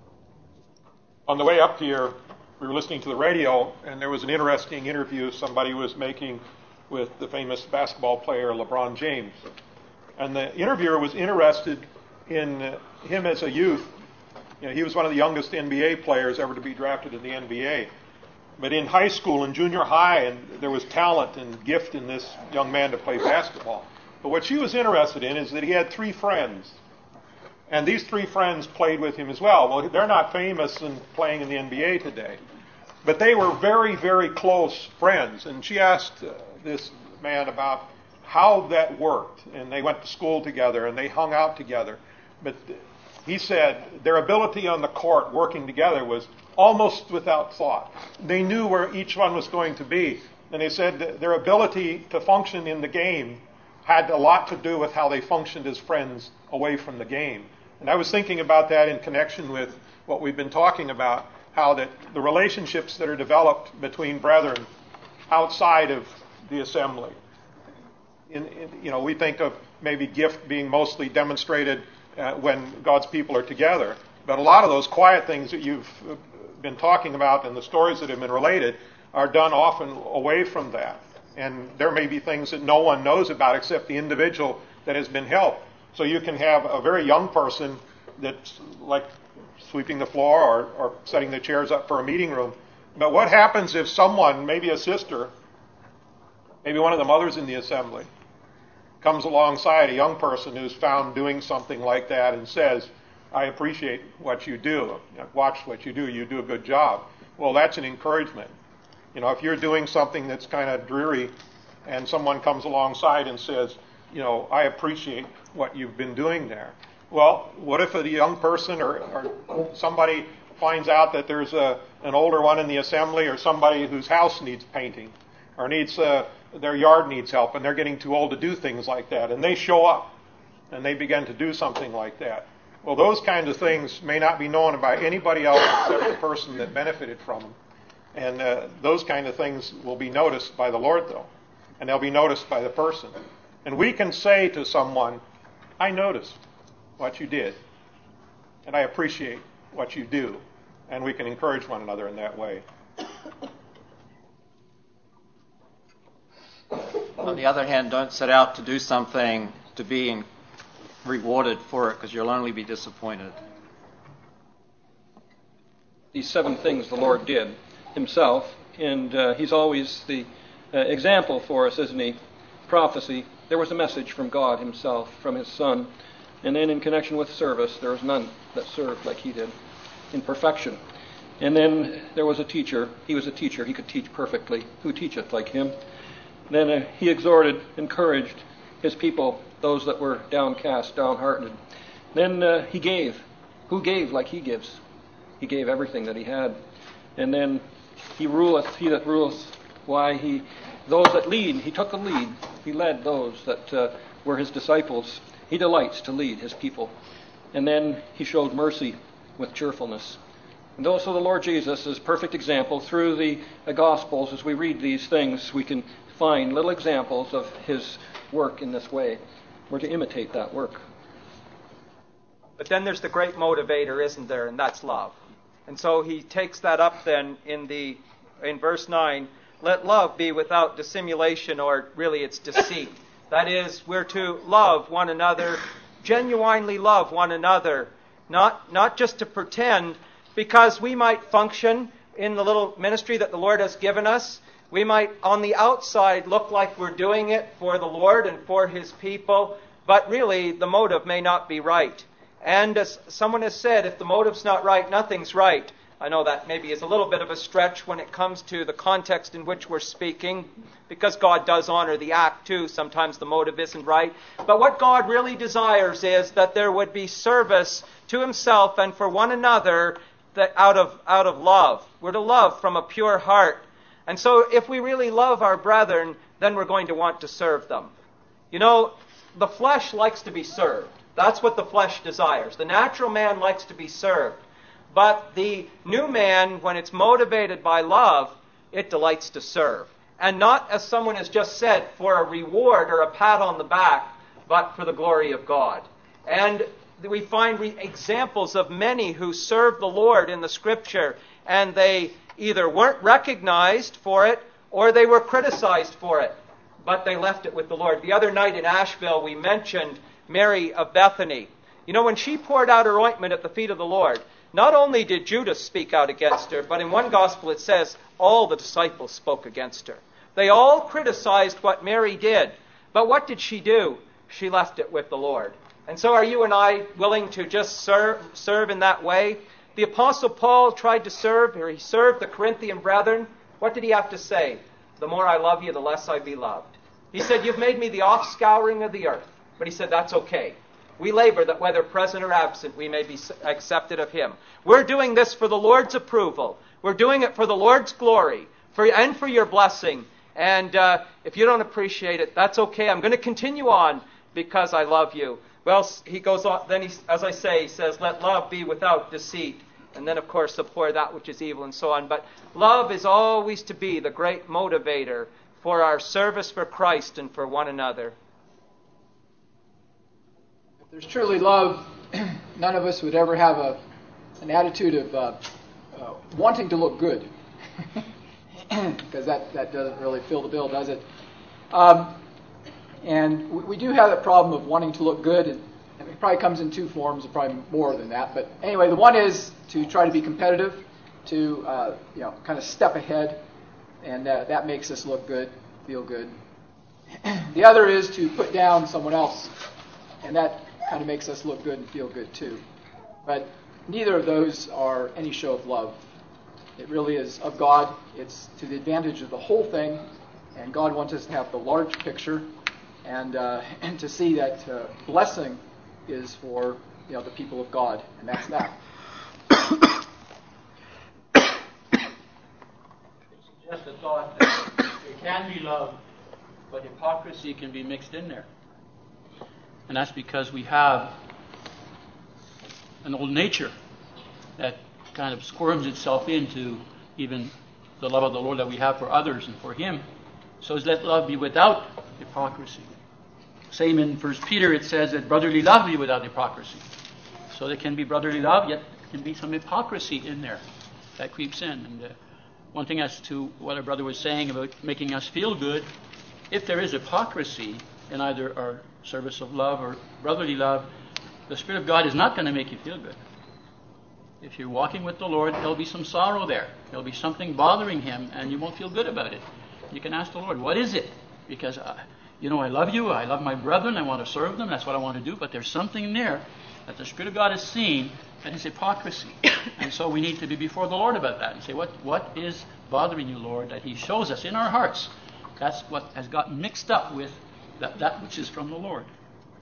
On the way up here, we were listening to the radio, and there was an interesting interview somebody was making with the famous basketball player LeBron James. And the interviewer was interested in him as a youth. He was one of the youngest NBA players ever to be drafted in the NBA. But in high school and junior high, and there was talent and gift in this young man to play basketball. But what she was interested in is that he had 3 friends. And these 3 friends played with him as well. Well, they're not famous and playing in the NBA today. But they were very, very close friends. And she asked this man about how that worked. And they went to school together and they hung out together. But he said their ability on the court working together was almost without thought. They knew where each one was going to be. And they said that their ability to function in the game had a lot to do with how they functioned as friends away from the game. And I was thinking about that in connection with what we've been talking about, how that the relationships that are developed between brethren outside of the assembly. We think of maybe gift being mostly demonstrated when God's people are together. But a lot of those quiet things that you've been talking about and the stories that have been related are done often away from that. And there may be things that no one knows about except the individual that has been helped. So you can have a very young person that's like sweeping the floor or setting the chairs up for a meeting room. But what happens if someone, maybe a sister, maybe one of the mothers in the assembly, comes alongside a young person who's found doing something like that and says, I appreciate what you do. Watch what you do. You do a good job. Well, that's an encouragement. If you're doing something that's kind of dreary and someone comes alongside and says, I appreciate what you've been doing there. Well, what if a young person or somebody finds out that there's an older one in the assembly or somebody whose house needs painting or needs their yard needs help and they're getting too old to do things like that, and they show up and they begin to do something like that. Well, those kinds of things may not be known by anybody else except the person that benefited from them. And those kind of things will be noticed by the Lord, though. And they'll be noticed by the person. And we can say to someone, I noticed what you did. And I appreciate what you do. And we can encourage one another in that way. On the other hand, don't set out to do something to be rewarded for it, because you'll only be disappointed. These 7 things the Lord did himself, and he's always the example for us, isn't he? Prophecy, there was a message from God himself, from his Son. And then in connection with service, there was none that served like he did in perfection. And then there was a teacher. He was a teacher. He could teach perfectly. Who teacheth like him? Then he exhorted, encouraged his people those that were downcast, downhearted. Then he gave. Who gave like he gives? He gave everything that he had. And then he ruleth, he that ruleth, those that lead, he took the lead. He led those that were his disciples. He delights to lead his people. And then he showed mercy with cheerfulness. And also the Lord Jesus is a perfect example. Through the Gospels, as we read these things, we can find little examples of his work in this way. We're to imitate that work. But then there's the great motivator, isn't there? And that's love. And so he takes that up then in verse 9. Let love be without dissimulation, or really it's deceit. That is, we're to love one another, genuinely love one another, not just to pretend, because we might function in the little ministry that the Lord has given us. We might, on the outside, look like we're doing it for the Lord and for his people, but really the motive may not be right. And as someone has said, if the motive's not right, nothing's right. I know that maybe is a little bit of a stretch when it comes to the context in which we're speaking, because God does honor the act too. Sometimes the motive isn't right. But what God really desires is that there would be service to himself and for one another that out of love. We're to love from a pure heart. And so if we really love our brethren, then we're going to want to serve them. You know, the flesh likes to be served. That's what the flesh desires. The natural man likes to be served. But the new man, when it's motivated by love, it delights to serve. And not, as someone has just said, for a reward or a pat on the back, but for the glory of God. And we find examples of many who served the Lord in the Scripture, and they either weren't recognized for it or they were criticized for it, but they left it with the Lord. The other night in Asheville, we mentioned Mary of Bethany. You know, when she poured out her ointment at the feet of the Lord, not only did Judas speak out against her, but in one gospel it says all the disciples spoke against her. They all criticized what Mary did. But what did she do? She left it with the Lord. And so are you and I willing to just serve in that way? The Apostle Paul tried to serve, or he served the Corinthian brethren. What did he have to say? The more I love you, the less I be loved. He said, you've made me the offscouring of the earth. But he said, that's okay. We labor that whether present or absent, we may be accepted of him. We're doing this for the Lord's approval. We're doing it for the Lord's glory and for your blessing. And if you don't appreciate it, that's okay. I'm going to continue on because I love you. Well, he goes on, then as I say, he says, let love be without deceit. And then, of course, abhor that which is evil and so on. But love is always to be the great motivator for our service for Christ and for one another. If there's truly love, none of us would ever have an attitude of wanting to look good. Because that doesn't really fill the bill, does it? And we do have that problem of wanting to look good, and it probably comes in two forms, probably more than that. But anyway, the one is to try to be competitive, to kind of step ahead, and that makes us look good, feel good. The other is to put down someone else, and that kind of makes us look good and feel good too. But neither of those are any show of love. It really is of God. It's to the advantage of the whole thing, and God wants us to have the large picture and to see that blessing is for the people of God, and that's that. Suggest a thought that there can be love, but hypocrisy can be mixed in there. And that's because we have an old nature that kind of squirms itself into even the love of the Lord that we have for others and for Him. So let love be without hypocrisy. Same in 1 Peter, it says that brotherly love be without hypocrisy. So there can be brotherly love, yet there can be some hypocrisy in there that creeps in. And one thing as to what our brother was saying about making us feel good, if there is hypocrisy in either our service of love or brotherly love, the Spirit of God is not going to make you feel good. If you're walking with the Lord, there'll be some sorrow there. There'll be something bothering Him, and you won't feel good about it. You can ask the Lord, what is it? Because, I love you. I love my brethren. I want to serve them. That's what I want to do. But there's something there that the Spirit of God is seeing that is hypocrisy. And so we need to be before the Lord about that and say, what is bothering you, Lord, that He shows us in our hearts? That's what has gotten mixed up with that which is from the Lord.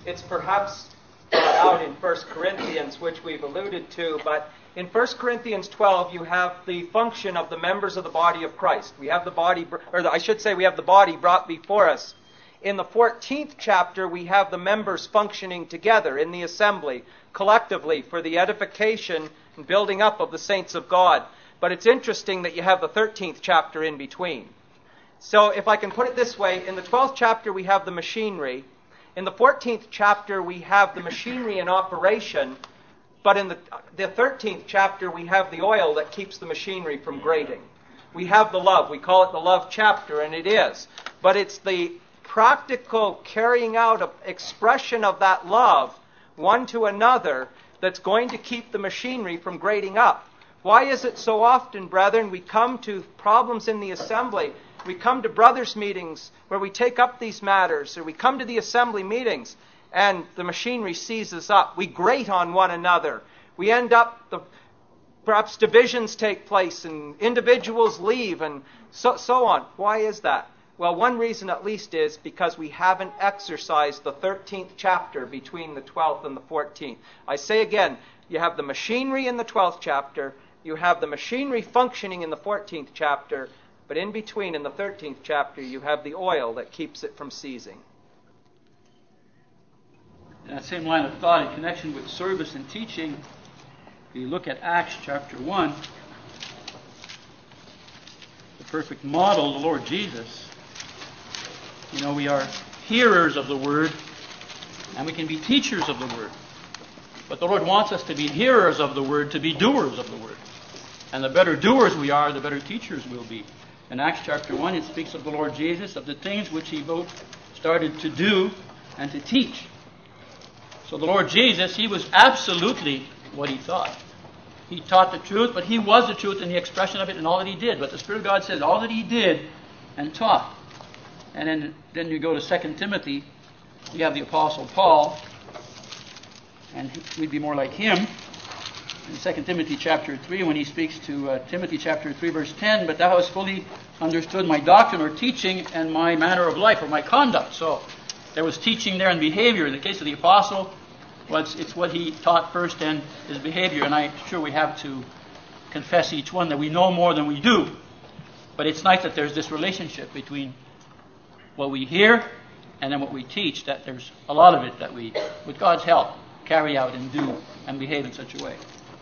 It's perhaps out in 1 Corinthians, which we've alluded to, but in 1 Corinthians 12, you have the function of the members of the body of Christ. We have the body, we have the body brought before us. In the 14th chapter, we have the members functioning together in the assembly, collectively, for the edification and building up of the saints of God. But it's interesting that you have the 13th chapter in between. So if I can put it this way, in the 12th chapter, we have the machinery. In the 14th chapter, we have the machinery in operation. But in the 13th chapter, we have the oil that keeps the machinery from grating. We have the love. We call it the love chapter, and it is. But it's the practical carrying out of expression of that love, one to another, that's going to keep the machinery from grating up. Why is it so often, brethren, we come to problems in the assembly, we come to brothers' meetings where we take up these matters, or we come to the assembly meetings, and the machinery seizes up. We grate on one another. We end up, perhaps divisions take place, and individuals leave, and so on. Why is that? Well, one reason at least is because we haven't exercised the 13th chapter between the 12th and the 14th. I say again, you have the machinery in the 12th chapter, you have the machinery functioning in the 14th chapter, but in between, in the 13th chapter, you have the oil that keeps it from seizing. In that same line of thought, in connection with service and teaching, if you look at Acts chapter 1, the perfect model, the Lord Jesus. We are hearers of the Word, and we can be teachers of the Word. But the Lord wants us to be hearers of the Word, to be doers of the Word. And the better doers we are, the better teachers we'll be. In Acts chapter 1, it speaks of the Lord Jesus, of the things which He both started to do and to teach. So the Lord Jesus, He was absolutely what He taught. He taught the truth, but He was the truth in the expression of it and all that He did. But the Spirit of God says all that He did and taught. And then you go to 2 Timothy, you have the Apostle Paul, and we'd be more like him. In 2 Timothy chapter 3, when he speaks to Timothy chapter 3, verse 10, but thou hast fully understood my doctrine or teaching and my manner of life or my conduct. So there was teaching there and behavior. In the case of the Apostle, it's what he taught first and his behavior. And I'm sure we have to confess each one that we know more than we do. But it's nice that there's this relationship between what we hear and then what we teach, that there's a lot of it that we, with God's help, carry out and do and behave in such a way.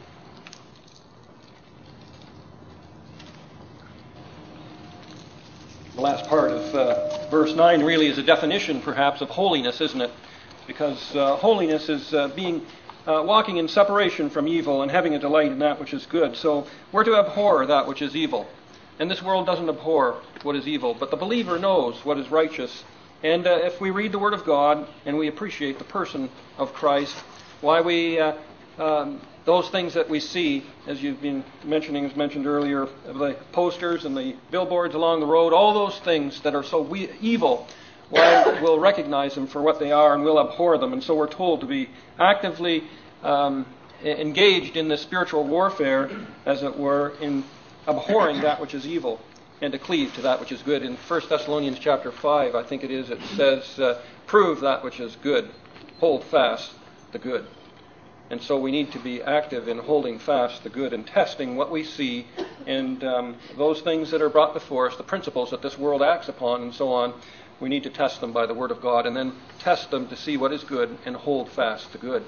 The last part of verse 9 really is a definition, perhaps, of holiness, isn't it? Because holiness is walking in separation from evil and having a delight in that which is good. So we're to abhor that which is evil. And this world doesn't abhor what is evil, but the believer knows what is righteous. And if we read the Word of God and we appreciate the person of Christ, why we those things that we see, as you've been mentioning, as mentioned earlier, the posters and the billboards along the road, all those things that are so evil, why we'll recognize them for what they are and we'll abhor them. And so we're told to be actively engaged in this spiritual warfare, as it were, in abhorring that which is evil and to cleave to that which is good. In 1 Thessalonians chapter 5, I think it is, it says, prove that which is good, hold fast the good. And so we need to be active in holding fast the good and testing what we see and those things that are brought before us, the principles that this world acts upon and so on. We need to test them by the Word of God and then test them to see what is good and hold fast the good.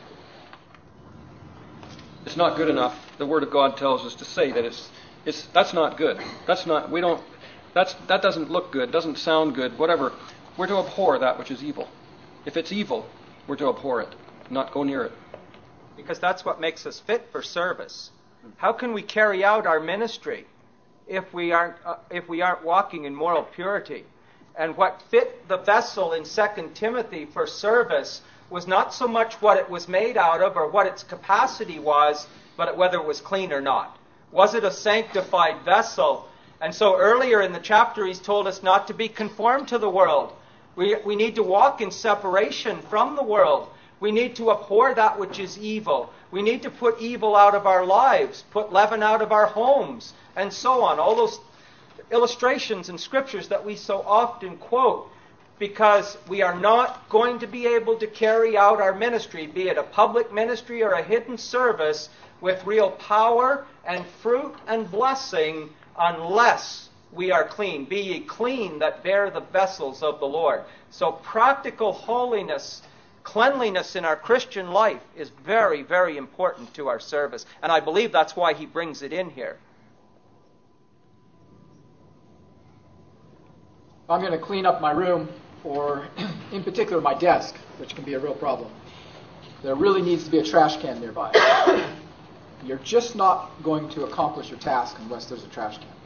It's not good enough. The Word of God tells us to say that that's not good. That doesn't look good, doesn't sound good, whatever. We're to abhor that which is evil. If it's evil, we're to abhor it, not go near it. Because that's what makes us fit for service. How can we carry out our ministry if we aren't walking in moral purity? And what fit the vessel in 2 Timothy for service was not so much what it was made out of or what its capacity was, but whether it was clean or not. Was it a sanctified vessel? And so earlier in the chapter, he's told us not to be conformed to the world. We need to walk in separation from the world. We need to abhor that which is evil. We need to put evil out of our lives, put leaven out of our homes, and so on. All those illustrations and scriptures that we so often quote. because we are not going to be able to carry out our ministry, be it a public ministry or a hidden service, with real power and fruit and blessing unless we are clean. Be ye clean that bear the vessels of the Lord. So practical holiness, cleanliness in our Christian life is very, very important to our service. And I believe that's why he brings it in here. I'm going to clean up my room, or in particular my desk, which can be a real problem. There really needs to be a trash can nearby. You're just not going to accomplish your task unless there's a trash can.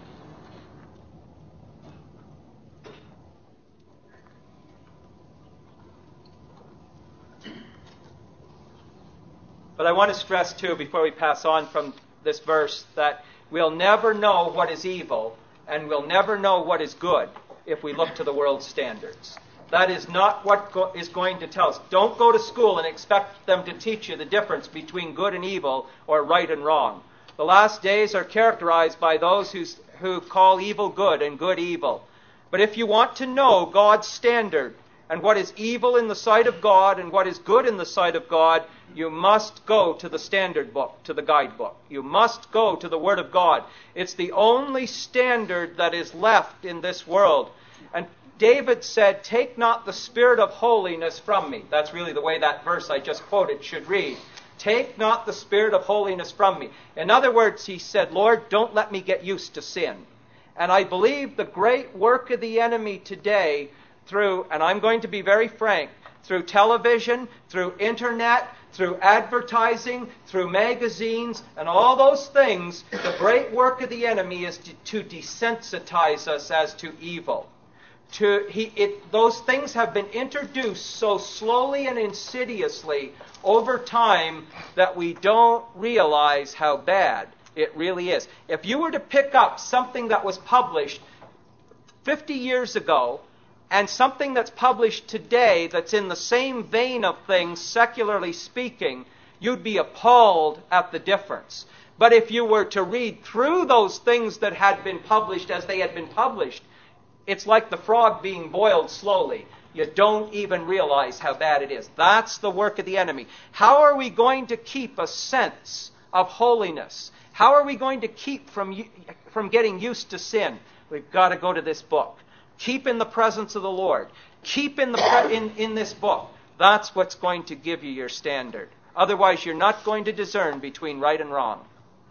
But I want to stress, too, before we pass on from this verse, that we'll never know what is evil and we'll never know what is good if we look to the world's standards. That is not what is going to tell us. Don't go to school and expect them to teach you the difference between good and evil or right and wrong. The last days are characterized by those who call evil good and good evil. But if you want to know God's standard and what is evil in the sight of God and what is good in the sight of God, you must go to the standard book, to the guidebook. You must go to the Word of God. It's the only standard that is left in this world. And David said, "Take not the spirit of holiness from me." That's really the way that verse I just quoted should read. Take not the spirit of holiness from me. In other words, he said, Lord, don't let me get used to sin. And I believe the great work of the enemy today through, and I'm going to be very frank, through television, through internet, through advertising, through magazines, and all those things, the great work of the enemy is to desensitize us as to evil. Those things have been introduced so slowly and insidiously over time that we don't realize how bad it really is. If you were to pick up something that was published 50 years ago and something that's published today that's in the same vein of things, secularly speaking, you'd be appalled at the difference. But if you were to read through those things that had been published as they had been published, it's like the frog being boiled slowly. You don't even realize how bad it is. That's the work of the enemy. How are we going to keep a sense of holiness? How are we going to keep from getting used to sin? We've got to go to this book. Keep in the presence of the Lord. Keep in this book. That's what's going to give you your standard. Otherwise, you're not going to discern between right and wrong.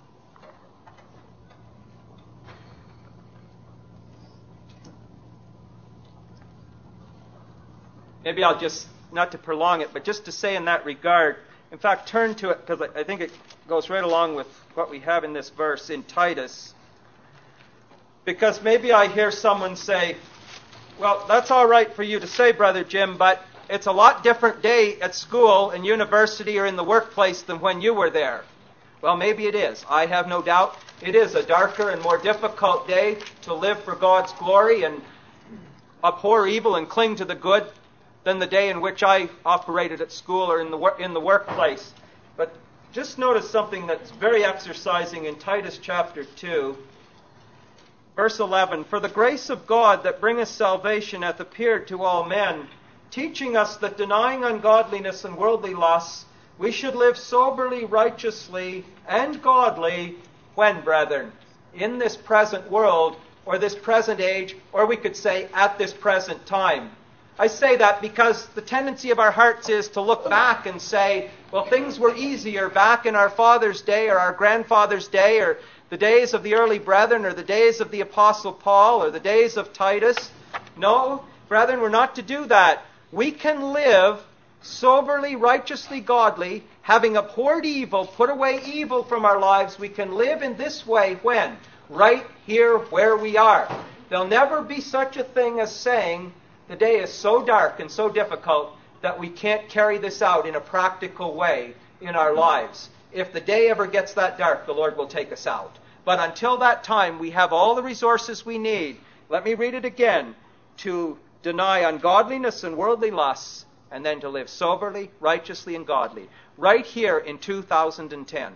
Maybe I'll just, not to prolong it, but just to say in that regard, in fact, turn to it, because I think it goes right along with what we have in this verse in Titus. Because maybe I hear someone say, well, that's all right for you to say, Brother Jim, but it's a lot different day at school and university or in the workplace than when you were there. Well, maybe it is. I have no doubt it is a darker and more difficult day to live for God's glory and abhor evil and cling to the good than the day in which I operated at school or in the workplace. But just notice something that's very exercising in Titus chapter 2, verse 11. For the grace of God that bringeth salvation hath appeared to all men, teaching us that denying ungodliness and worldly lusts, we should live soberly, righteously, and godly, when, brethren? In this present world, or this present age, or we could say at this present time. I say that because the tendency of our hearts is to look back and say, well, things were easier back in our father's day or our grandfather's day or the days of the early brethren or the days of the Apostle Paul or the days of Titus. No, brethren, we're not to do that. We can live soberly, righteously, godly, having abhorred evil, put away evil from our lives. We can live in this way when? Right here where we are. There'll never be such a thing as saying, the day is so dark and so difficult that we can't carry this out in a practical way in our lives. If the day ever gets that dark, the Lord will take us out. But until that time, we have all the resources we need. Let me read it again. To deny ungodliness and worldly lusts, and then to live soberly, righteously, and godly. Right here in 2010.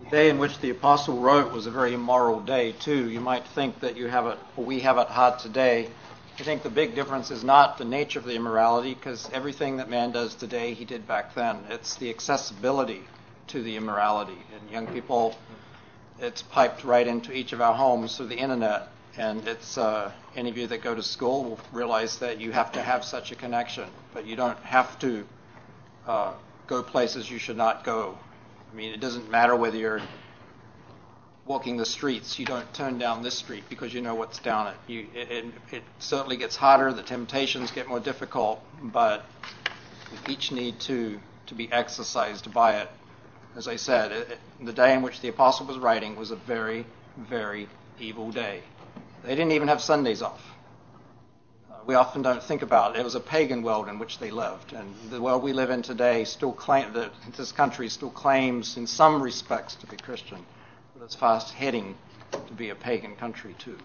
The day in which the apostle wrote was a very immoral day too. You might think that you have it, or we have it hard today. I think the big difference is not the nature of the immorality, because everything that man does today he did back then. It's the accessibility to the immorality. And young people, it's piped right into each of our homes through the internet. And it's any of you that go to school will realize that you have to have such a connection, but you don't have to go places you should not go. I mean, it doesn't matter whether you're walking the streets. You don't turn down this street because you know what's down it. It certainly gets harder. The temptations get more difficult, but we each need to be exercised by it. As I said, the day in which the apostle was writing was a very, very evil day. They didn't even have Sundays off. We often don't think about it. It was a pagan world in which they lived. And the world we live in today this country still claims in some respects to be Christian, but it's fast heading to be a pagan country too.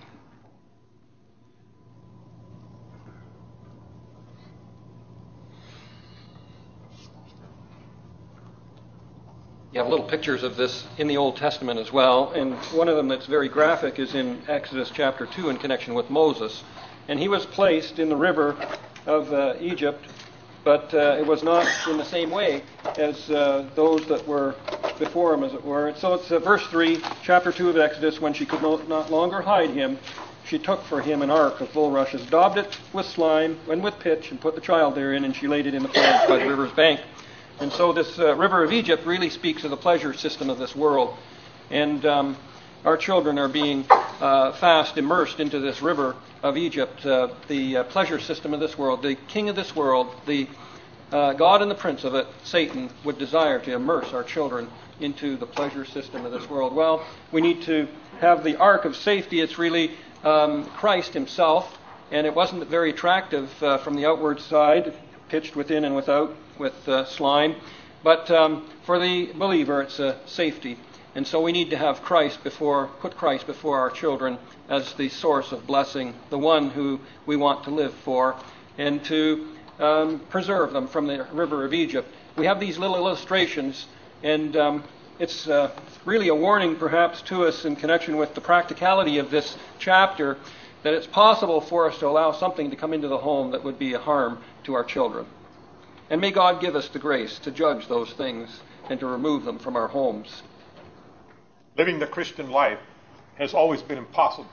You have little pictures of this in the Old Testament as well, and one of them that's very graphic is in Exodus chapter 2 in connection with Moses. And he was placed in the river of Egypt, but it was not in the same way as those that were before him, as it were. And so it's verse 3, chapter 2 of Exodus, when she could not longer hide him, she took for him an ark of bulrushes, daubed it with slime and with pitch, and put the child therein, and she laid it in the pond by the river's bank. And so this river of Egypt really speaks of the pleasure system of this world. And our children are being fast immersed into this river of Egypt, the pleasure system of this world. The king of this world, the God and the prince of it, Satan, would desire to immerse our children into the pleasure system of this world. Well, we need to have the ark of safety. It's really Christ himself, and it wasn't very attractive from the outward side, pitched within and without with slime. But for the believer, it's a safety. And so we need to have put Christ before our children as the source of blessing, the one who we want to live for, and to preserve them from the river of Egypt. We have these little illustrations, and it's really a warning perhaps to us in connection with the practicality of this chapter, that it's possible for us to allow something to come into the home that would be a harm to our children. And may God give us the grace to judge those things and to remove them from our homes. Living the Christian life has always been impossible.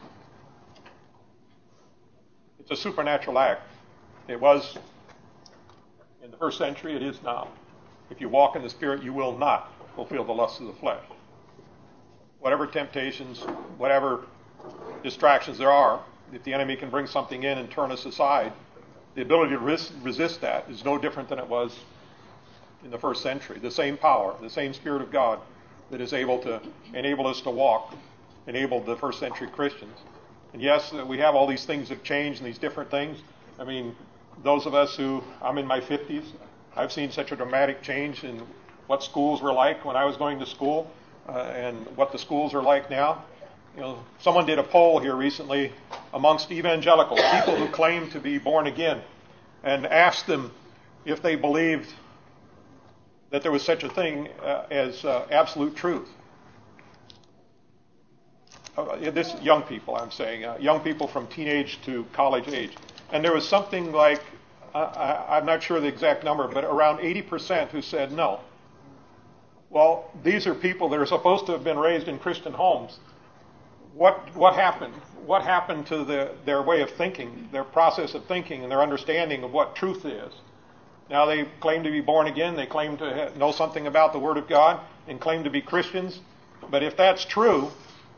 It's a supernatural act. It was in the first century, it is now. If you walk in the Spirit, you will not fulfill the lusts of the flesh. Whatever temptations, whatever distractions there are, if the enemy can bring something in and turn us aside, the ability to resist that is no different than it was in the first century. The same power, the same Spirit of God that is able to enable us to walk, enabled the first century Christians. And yes, we have all these things that change and these different things. I mean, those of us I'm in my 50s, I've seen such a dramatic change in what schools were like when I was going to school and what the schools are like now. You know, someone did a poll here recently amongst evangelicals, people who claim to be born again, and asked them if they believed that there was such a thing as absolute truth. This young people, I'm saying, young people from teenage to college age. And there was something like, I'm not sure the exact number, but around 80% who said no. Well, these are people that are supposed to have been raised in Christian homes. What happened? What happened to their way of thinking, their process of thinking, and their understanding of what truth is? Now they claim to be born again. They claim to know something about the Word of God and claim to be Christians. But if that's true,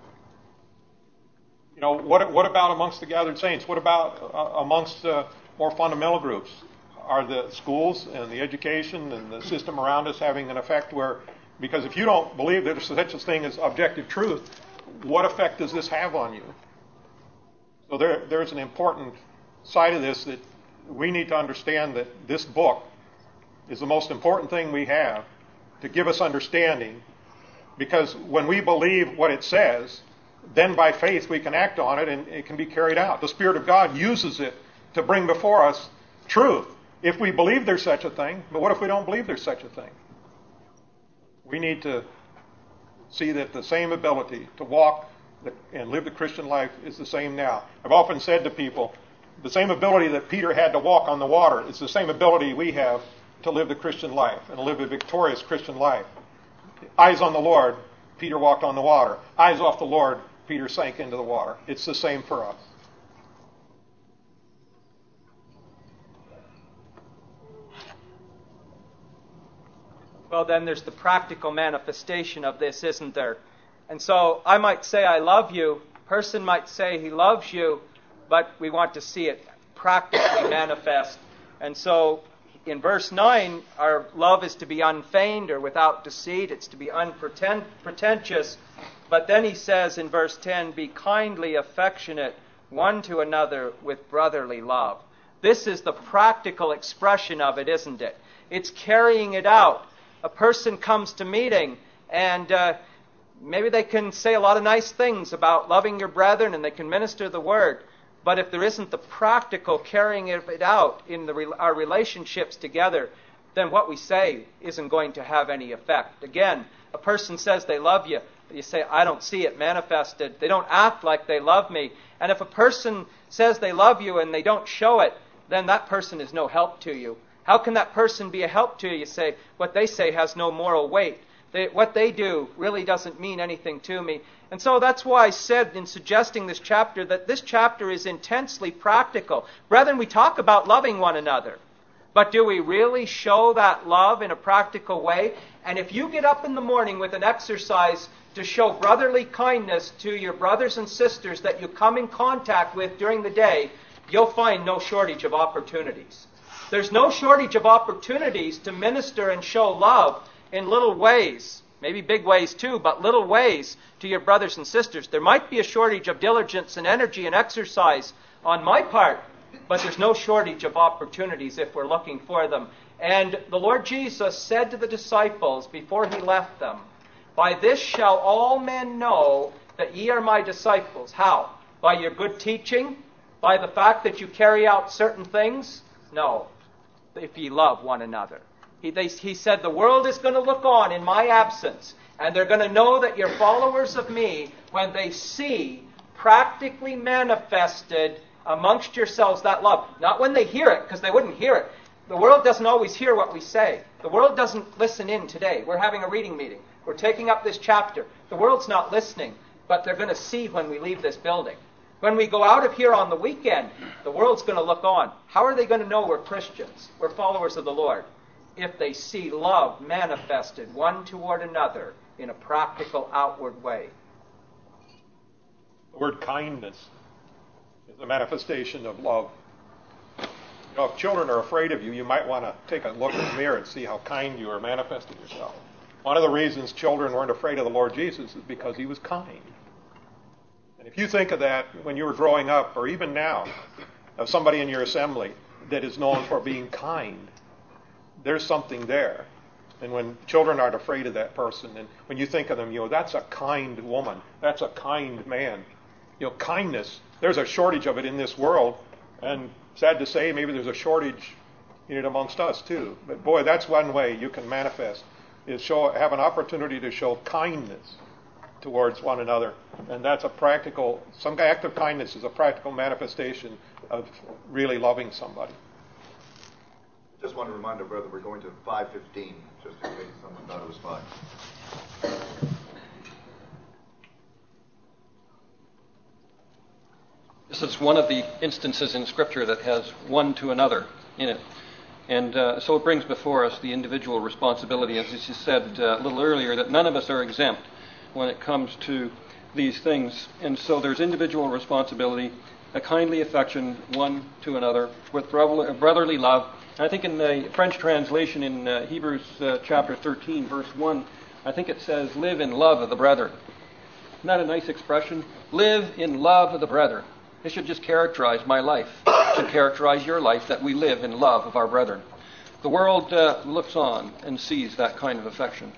you know, what about amongst the gathered saints? What about amongst more fundamental groups? Are the schools and the education and the system around us having an effect where, because if you don't believe that there's such a thing as objective truth, what effect does this have on you? So there's an important side of this that we need to understand, that this book is the most important thing we have to give us understanding, because when we believe what it says, then by faith we can act on it and it can be carried out. The Spirit of God uses it to bring before us truth. If we believe there's such a thing, but what if we don't believe there's such a thing? We need to see that the same ability to walk and live the Christian life is the same now. I've often said to people, the same ability that Peter had to walk on the water is the same ability we have to live the Christian life and live a victorious Christian life. Eyes on the Lord, Peter walked on the water. Eyes off the Lord, Peter sank into the water. It's the same for us. Well, then there's the practical manifestation of this, isn't there? And so I might say I love you. A person might say he loves you, but we want to see it practically manifest. And so in verse 9, our love is to be unfeigned or without deceit. It's to be unpretentious. But then he says in verse 10, be kindly affectionate one to another with brotherly love. This is the practical expression of it, isn't it? It's carrying it out. A person comes to meeting and maybe they can say a lot of nice things about loving your brethren and they can minister the word. But if there isn't the practical carrying of it out in our relationships together, then what we say isn't going to have any effect. Again, a person says they love you, but you say, I don't see it manifested. They don't act like they love me. And if a person says they love you and they don't show it, then that person is no help to you. How can that person be a help to you? You say, what they say has no moral weight. What they do really doesn't mean anything to me. And so that's why I said in suggesting this chapter that this chapter is intensely practical. Brethren, we talk about loving one another. But do we really show that love in a practical way? And if you get up in the morning with an exercise to show brotherly kindness to your brothers and sisters that you come in contact with during the day, you'll find no shortage of opportunities. There's no shortage of opportunities to minister and show love in little ways, maybe big ways too, but little ways to your brothers and sisters. There might be a shortage of diligence and energy and exercise on my part, but there's no shortage of opportunities if we're looking for them. And the Lord Jesus said to the disciples before he left them, by this shall all men know that ye are my disciples. How? By your good teaching? By the fact that you carry out certain things? No. If ye love one another. He said the world is going to look on in my absence, and they're going to know that you're followers of me when they see practically manifested amongst yourselves that love. Not when they hear it, because they wouldn't hear it. The world doesn't always hear what we say. The world doesn't listen in today. We're having a reading meeting. We're taking up this chapter. The world's not listening, but they're going to see when we leave this building. When we go out of here on the weekend, the world's going to look on. How are they going to know we're Christians? We're followers of the Lord. If they see love manifested one toward another in a practical outward way. The word kindness is a manifestation of love. You know, if children are afraid of you, you might want to take a look in the mirror and see how kind you are manifesting yourself. One of the reasons children weren't afraid of the Lord Jesus is because he was kind. And if you think of that when you were growing up, or even now, of somebody in your assembly that is known for being kind, there's something there. And when children aren't afraid of that person, and when you think of them, you know, that's a kind woman, that's a kind man. You know, kindness, there's a shortage of it in this world, and sad to say, maybe there's a shortage in it amongst us too. But boy, that's one way you can manifest, is have an opportunity to show kindness towards one another. And that's a practical, some act of kindness is a practical manifestation of really loving somebody. Just want to remind our brother we're going to 5:15, just in case someone thought it was 5. This is one of the instances in Scripture that has one to another in it. And so it brings before us the individual responsibility, as you said a little earlier, that none of us are exempt when it comes to these things. And so there's individual responsibility, a kindly affection one to another, with brotherly love. I think in the French translation in Hebrews chapter 13, verse 1, I think it says, live in love of the brethren. Isn't that a nice expression? Live in love of the brethren. It should just characterize my life. It should characterize your life, that we live in love of our brethren. The world looks on and sees that kind of affection.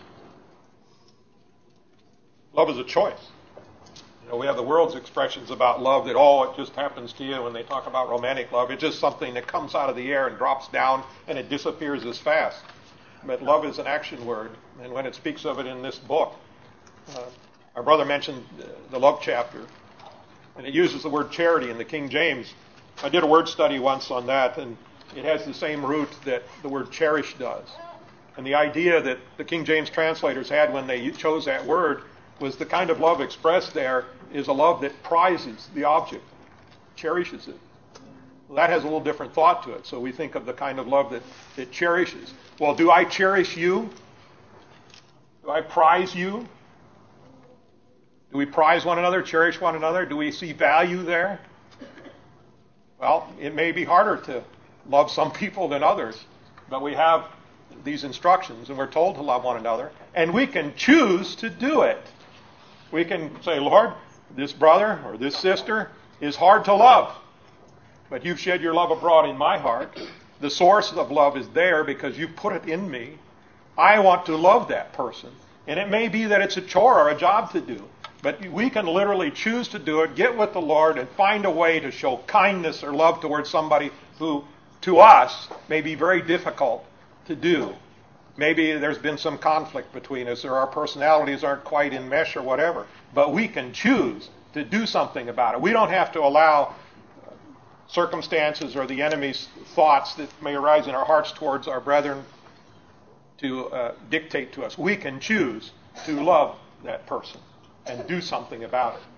Love is a choice. You know, we have the world's expressions about love that, it just happens to you when they talk about romantic love. It's just something that comes out of the air and drops down and it disappears as fast. But love is an action word, and when it speaks of it in this book, Our brother mentioned the love chapter, and it uses the word charity in the King James. I did a word study once on that, and it has the same root that the word cherish does. And the idea that the King James translators had when they chose that word was the kind of love expressed there is a love that prizes the object, cherishes it. Well, that has a little different thought to it. So we think of the kind of love that cherishes. Well, do I cherish you? Do I prize you? Do we prize one another, cherish one another? Do we see value there? Well, it may be harder to love some people than others, but we have these instructions, and we're told to love one another, and we can choose to do it. We can say, Lord, this brother or this sister is hard to love, but you've shed your love abroad in my heart. The source of love is there because you put it in me. I want to love that person. And it may be that it's a chore or a job to do, but we can literally choose to do it, get with the Lord, and find a way to show kindness or love towards somebody who, to us, may be very difficult to do. Maybe there's been some conflict between us, or our personalities aren't quite in mesh or whatever. But we can choose to do something about it. We don't have to allow circumstances or the enemy's thoughts that may arise in our hearts towards our brethren to dictate to us. We can choose to love that person and do something about it.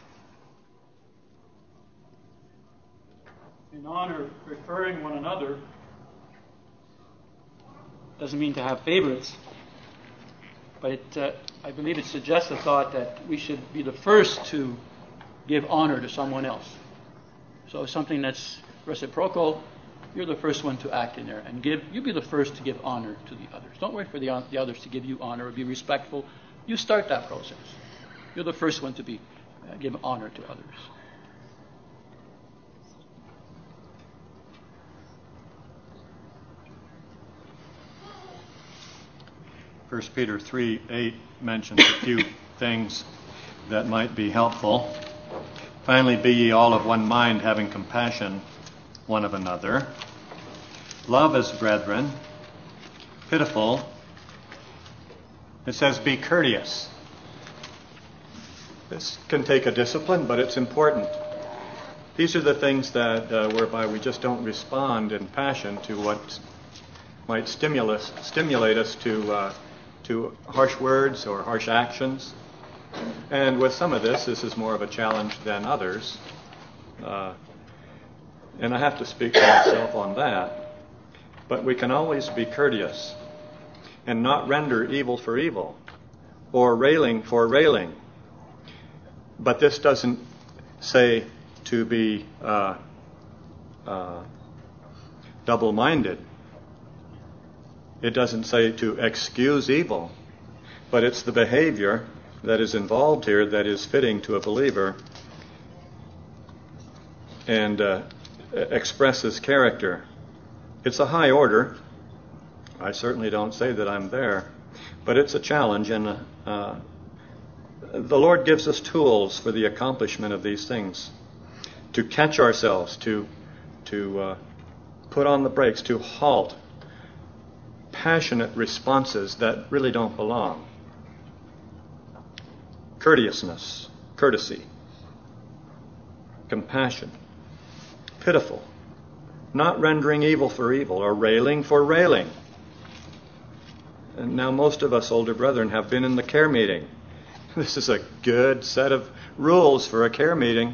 In honor, preferring one another doesn't mean to have favorites, but I believe it suggests the thought that we should be the first to give honor to someone else. So something that's reciprocal, you're the first one to act in there, and you be the first to give honor to the others. Don't wait for the others to give you honor or be respectful. You start that process. You're the first one to give honor to others. 1 Peter 3:8 mentions a few things that might be helpful. Finally, be ye all of one mind, having compassion one of another. Love as brethren. Pitiful. It says, be courteous. This can take a discipline, but it's important. These are the things that whereby we just don't respond in passion to what might stimulate us to harsh words or harsh actions. And with some of this is more of a challenge than others. And I have to speak for myself on that. But we can always be courteous and not render evil for evil or railing for railing. But this doesn't say to be double-minded. It doesn't say to excuse evil, but it's the behavior that is involved here that is fitting to a believer and expresses character. It's a high order. I certainly don't say that I'm there, but it's a challenge, and the Lord gives us tools for the accomplishment of these things, to catch ourselves, to put on the brakes, to halt passionate responses that really don't belong. Courtesy, compassion, pitiful, not rendering evil for evil or railing for railing. And now most of us older brethren have been in the care meeting. This is a good set of rules for a care meeting.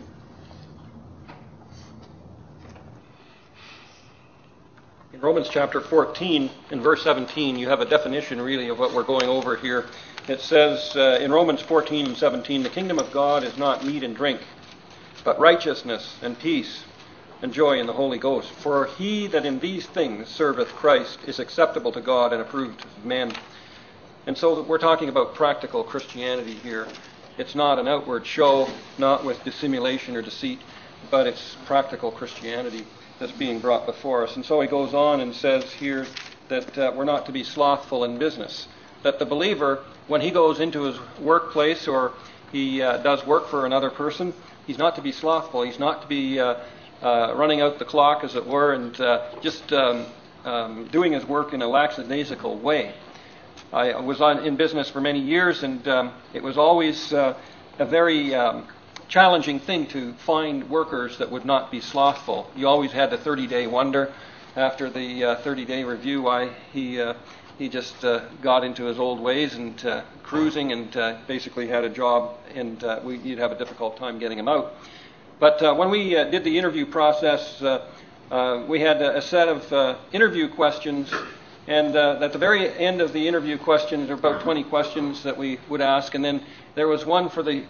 In Romans chapter 14, in verse 17, you have a definition really of what we're going over here. It says in Romans 14 and 17, the kingdom of God is not meat and drink, but righteousness and peace and joy in the Holy Ghost. For he that in these things serveth Christ is acceptable to God and approved of men. And so we're talking about practical Christianity here. It's not an outward show, not with dissimulation or deceit, but it's practical Christianity that's being brought before us. And so he goes on and says here that we're not to be slothful in business. That the believer, when he goes into his workplace or he does work for another person, he's not to be slothful. He's not to be running out the clock, as it were, and just doing his work in a lackadaisical way. I was in business for many years, and it was always a very challenging thing to find workers that would not be slothful. You always had the 30-day wonder. After the 30-day review, why he just got into his old ways and cruising, and basically had a job, and you'd have a difficult time getting him out. But when we did the interview process, we had a set of interview questions, and at the very end of the interview questions, there were about 20 questions that we would ask, and then there was one for the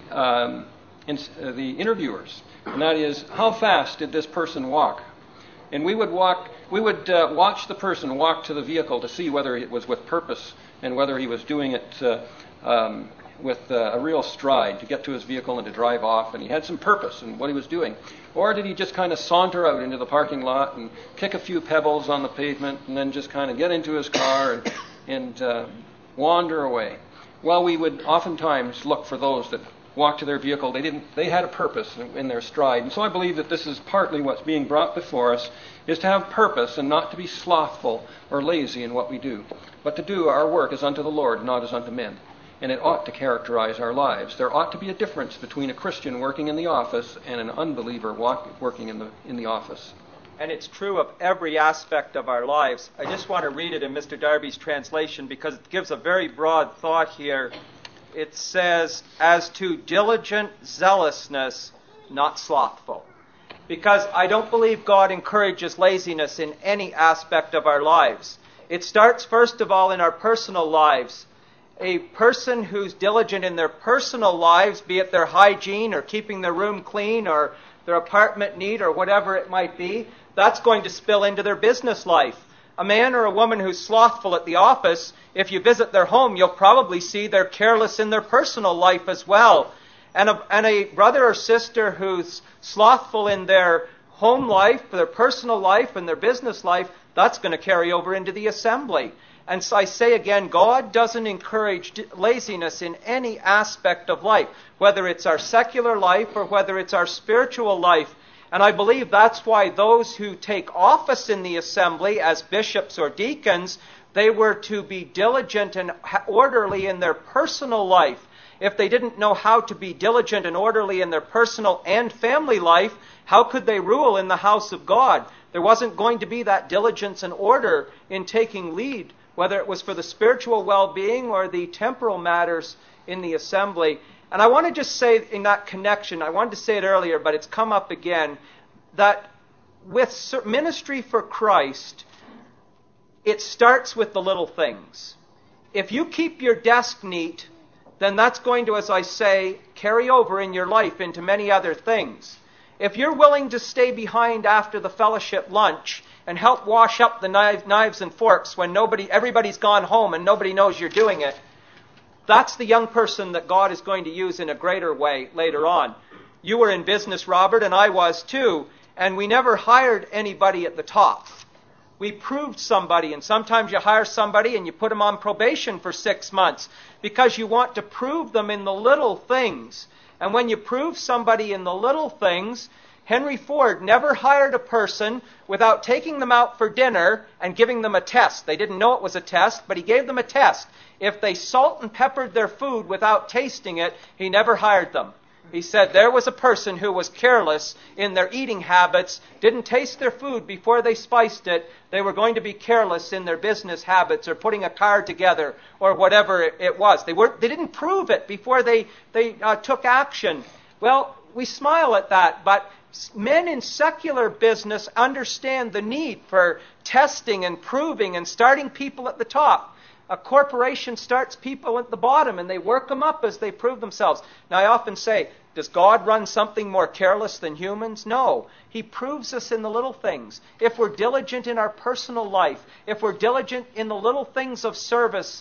interviewers, and that is, how fast did this person walk? And we would watch the person walk to the vehicle to see whether it was with purpose and whether he was doing it with a real stride to get to his vehicle and to drive off, and he had some purpose in what he was doing. Or did he just kind of saunter out into the parking lot and kick a few pebbles on the pavement and then just kind of get into his car and wander away? Well, we would oftentimes look for those that walked to their vehicle. They had a purpose in their stride. And so I believe that this is partly what's being brought before us, is to have purpose and not to be slothful or lazy in what we do, but to do our work as unto the Lord, not as unto men. And it ought to characterize our lives. There ought to be a difference between a Christian working in the office and an unbeliever working in the office. And it's true of every aspect of our lives. I just want to read it in Mr. Darby's translation because it gives a very broad thought here. It says, as to diligent zealousness, not slothful. Because I don't believe God encourages laziness in any aspect of our lives. It starts, first of all, in our personal lives. A person who's diligent in their personal lives, be it their hygiene or keeping their room clean or their apartment neat or whatever it might be, that's going to spill into their business life. A man or a woman who's slothful at the office, if you visit their home, you'll probably see they're careless in their personal life as well. And a brother or sister who's slothful in their home life, their personal life, and their business life, that's going to carry over into the assembly. And so I say again, God doesn't encourage laziness in any aspect of life, whether it's our secular life or whether it's our spiritual life. And I believe that's why those who take office in the assembly as bishops or deacons, they were to be diligent and orderly in their personal life. If they didn't know how to be diligent and orderly in their personal and family life, how could they rule in the house of God? There wasn't going to be that diligence and order in taking lead, whether it was for the spiritual well-being or the temporal matters in the assembly. And I want to just say in that connection, I wanted to say it earlier, but it's come up again, that with ministry for Christ, it starts with the little things. If you keep your desk neat, then that's going to, as I say, carry over in your life into many other things. If you're willing to stay behind after the fellowship lunch and help wash up the knives and forks when everybody's gone home and nobody knows you're doing it, that's the young person that God is going to use in a greater way later on. You were in business, Robert, and I was too, and we never hired anybody at the top. We proved somebody, and sometimes you hire somebody and you put them on probation for 6 months because you want to prove them in the little things. And when you prove somebody in the little things, Henry Ford never hired a person without taking them out for dinner and giving them a test. They didn't know it was a test, but he gave them a test. If they salt and peppered their food without tasting it, he never hired them. He said there was a person who was careless in their eating habits, didn't taste their food before they spiced it. They were going to be careless in their business habits or putting a car together or whatever it was. They didn't prove it before they took action. Well, we smile at that, but men in secular business understand the need for testing and proving and starting people at the top. A corporation starts people at the bottom and they work them up as they prove themselves. Now, I often say, does God run something more careless than humans? No. He proves us in the little things. If we're diligent in our personal life, if we're diligent in the little things of service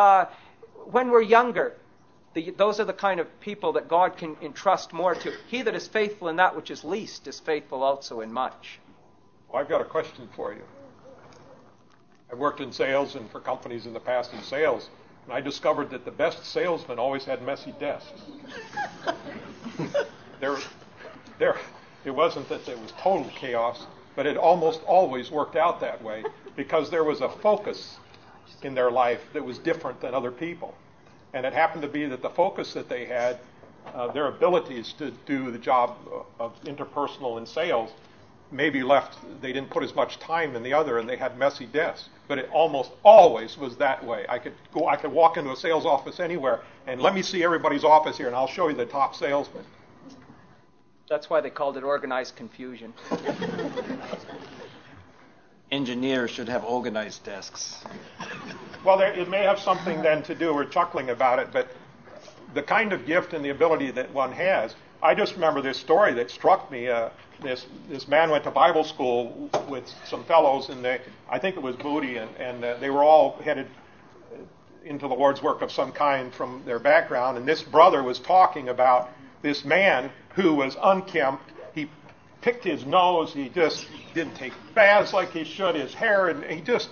when we're younger, those are the kind of people that God can entrust more to. He that is faithful in that which is least is faithful also in much. Well, I've got a question for you. I've worked in sales and for companies in the past in sales, and I discovered that the best salesmen always had messy desks. It wasn't that there was total chaos, but it almost always worked out that way because there was a focus in their life that was different than other people. And it happened to be that the focus that they had, their abilities to do the job of interpersonal and sales, maybe they didn't put as much time in the other, and they had messy desks. But it almost always was that way. I could walk into a sales office anywhere, and let me see everybody's office here, and I'll show you the top salesman. That's why they called it organized confusion. Engineers should have organized desks. Well, it may have something then to do, we're chuckling about it, but the kind of gift and the ability that one has. I just remember this story that struck me. This man went to Bible school with some fellows, and I think it was Moody, and they were all headed into the Lord's work of some kind from their background. And this brother was talking about this man who was unkempt. He picked his nose. He just didn't take baths like he should. His hair, and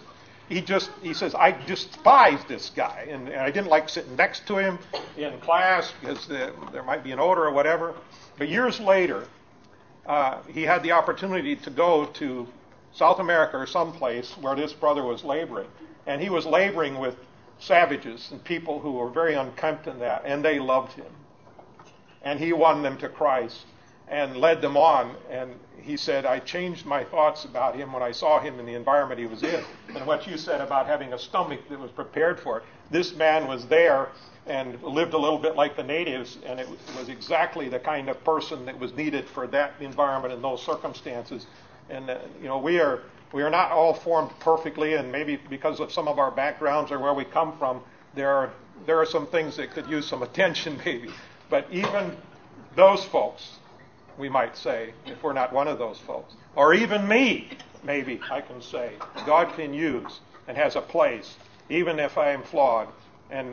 he says, I despised this guy, and I didn't like sitting next to him in class because there might be an odor or whatever. But years later, he had the opportunity to go to South America or someplace where this brother was laboring. And he was laboring with savages and people who were very unkempt in that, and they loved him. And he won them to Christ and led them on. And he said, I changed my thoughts about him when I saw him in the environment he was in. And what you said about having a stomach that was prepared for it, this man was there and lived a little bit like the natives, and it was exactly the kind of person that was needed for that environment and those circumstances. And we are not all formed perfectly, and maybe because of some of our backgrounds or where we come from, there are some things that could use some attention maybe. But even those folks, we might say, if we're not one of those folks, or even me, maybe I can say, God can use and has a place, even if I am flawed. And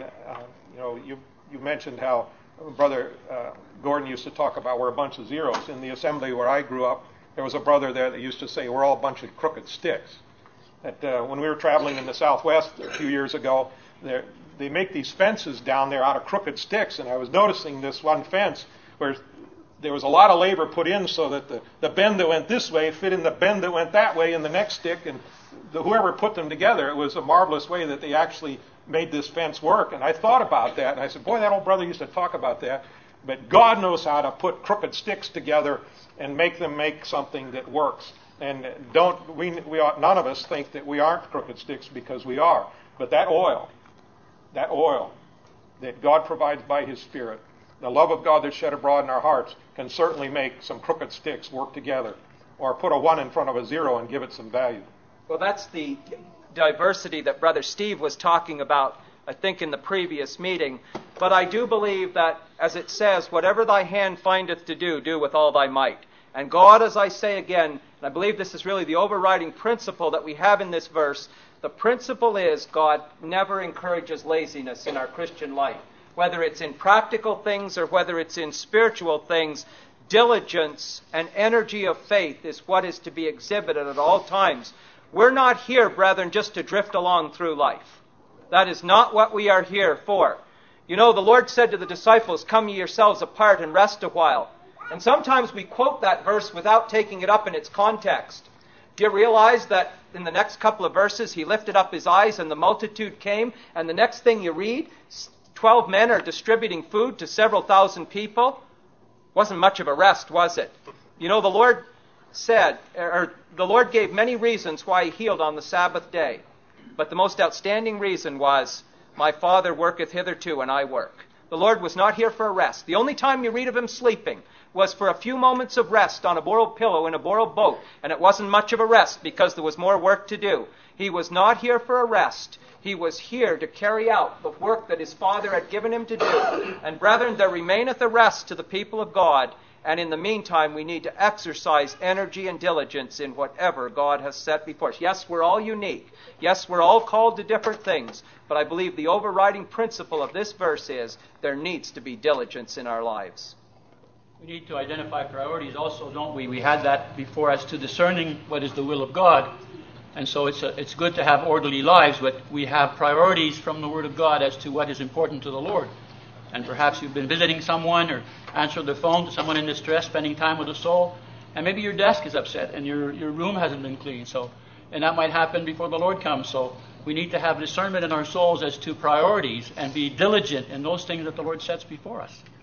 you mentioned how Brother Gordon used to talk about we're a bunch of zeros. In the assembly where I grew up, there was a brother there that used to say we're all a bunch of crooked sticks. That when we were traveling in the Southwest a few years ago, they make these fences down there out of crooked sticks, and I was noticing this one fence where there was a lot of labor put in so that the bend that went this way fit in the bend that went that way in the next stick, and whoever put them together, it was a marvelous way that they actually made this fence work. And I thought about that, and I said, boy, that old brother used to talk about that. But God knows how to put crooked sticks together and make them make something that works. And none of us think that we aren't crooked sticks, because we are. But that oil that God provides by His Spirit, the love of God that's shed abroad in our hearts, can certainly make some crooked sticks work together, or put a 1 in front of a 0 and give it some value. Well, that's the diversity that Brother Steve was talking about, I think, in the previous meeting. But I do believe that, as it says, whatever thy hand findeth to do, do with all thy might. And God, as I say again, and I believe this is really the overriding principle that we have in this verse, the principle is God never encourages laziness in our Christian life. Whether it's in practical things or whether it's in spiritual things, diligence and energy of faith is what is to be exhibited at all times. We're not here, brethren, just to drift along through life. That is not what we are here for. The Lord said to the disciples, come ye yourselves apart and rest a while. And sometimes we quote that verse without taking it up in its context. Do you realize that in the next couple of verses, He lifted up His eyes and the multitude came, and the next thing you read, 12 men are distributing food to several thousand people? Wasn't much of a rest, was it? The Lord said, or the Lord gave many reasons why He healed on the Sabbath day. But the most outstanding reason was, my Father worketh hitherto, and I work. The Lord was not here for a rest. The only time you read of Him sleeping was for a few moments of rest on a borrowed pillow in a borrowed boat, and it wasn't much of a rest because there was more work to do. He was not here for a rest. He was here to carry out the work that His Father had given Him to do. And brethren, there remaineth a rest to the people of God, and in the meantime we need to exercise energy and diligence in whatever God has set before us. Yes, we're all unique. Yes, we're all called to different things, but I believe the overriding principle of this verse is there needs to be diligence in our lives. We need to identify priorities also, don't we? We had that before as to discerning what is the will of God. And so it's good to have orderly lives, but we have priorities from the Word of God as to what is important to the Lord. And perhaps you've been visiting someone or answered the phone to someone in distress, spending time with a soul, and maybe your desk is upset and your room hasn't been cleaned. And that might happen before the Lord comes. So We need to have discernment in our souls as to priorities and be diligent in those things that the Lord sets before us.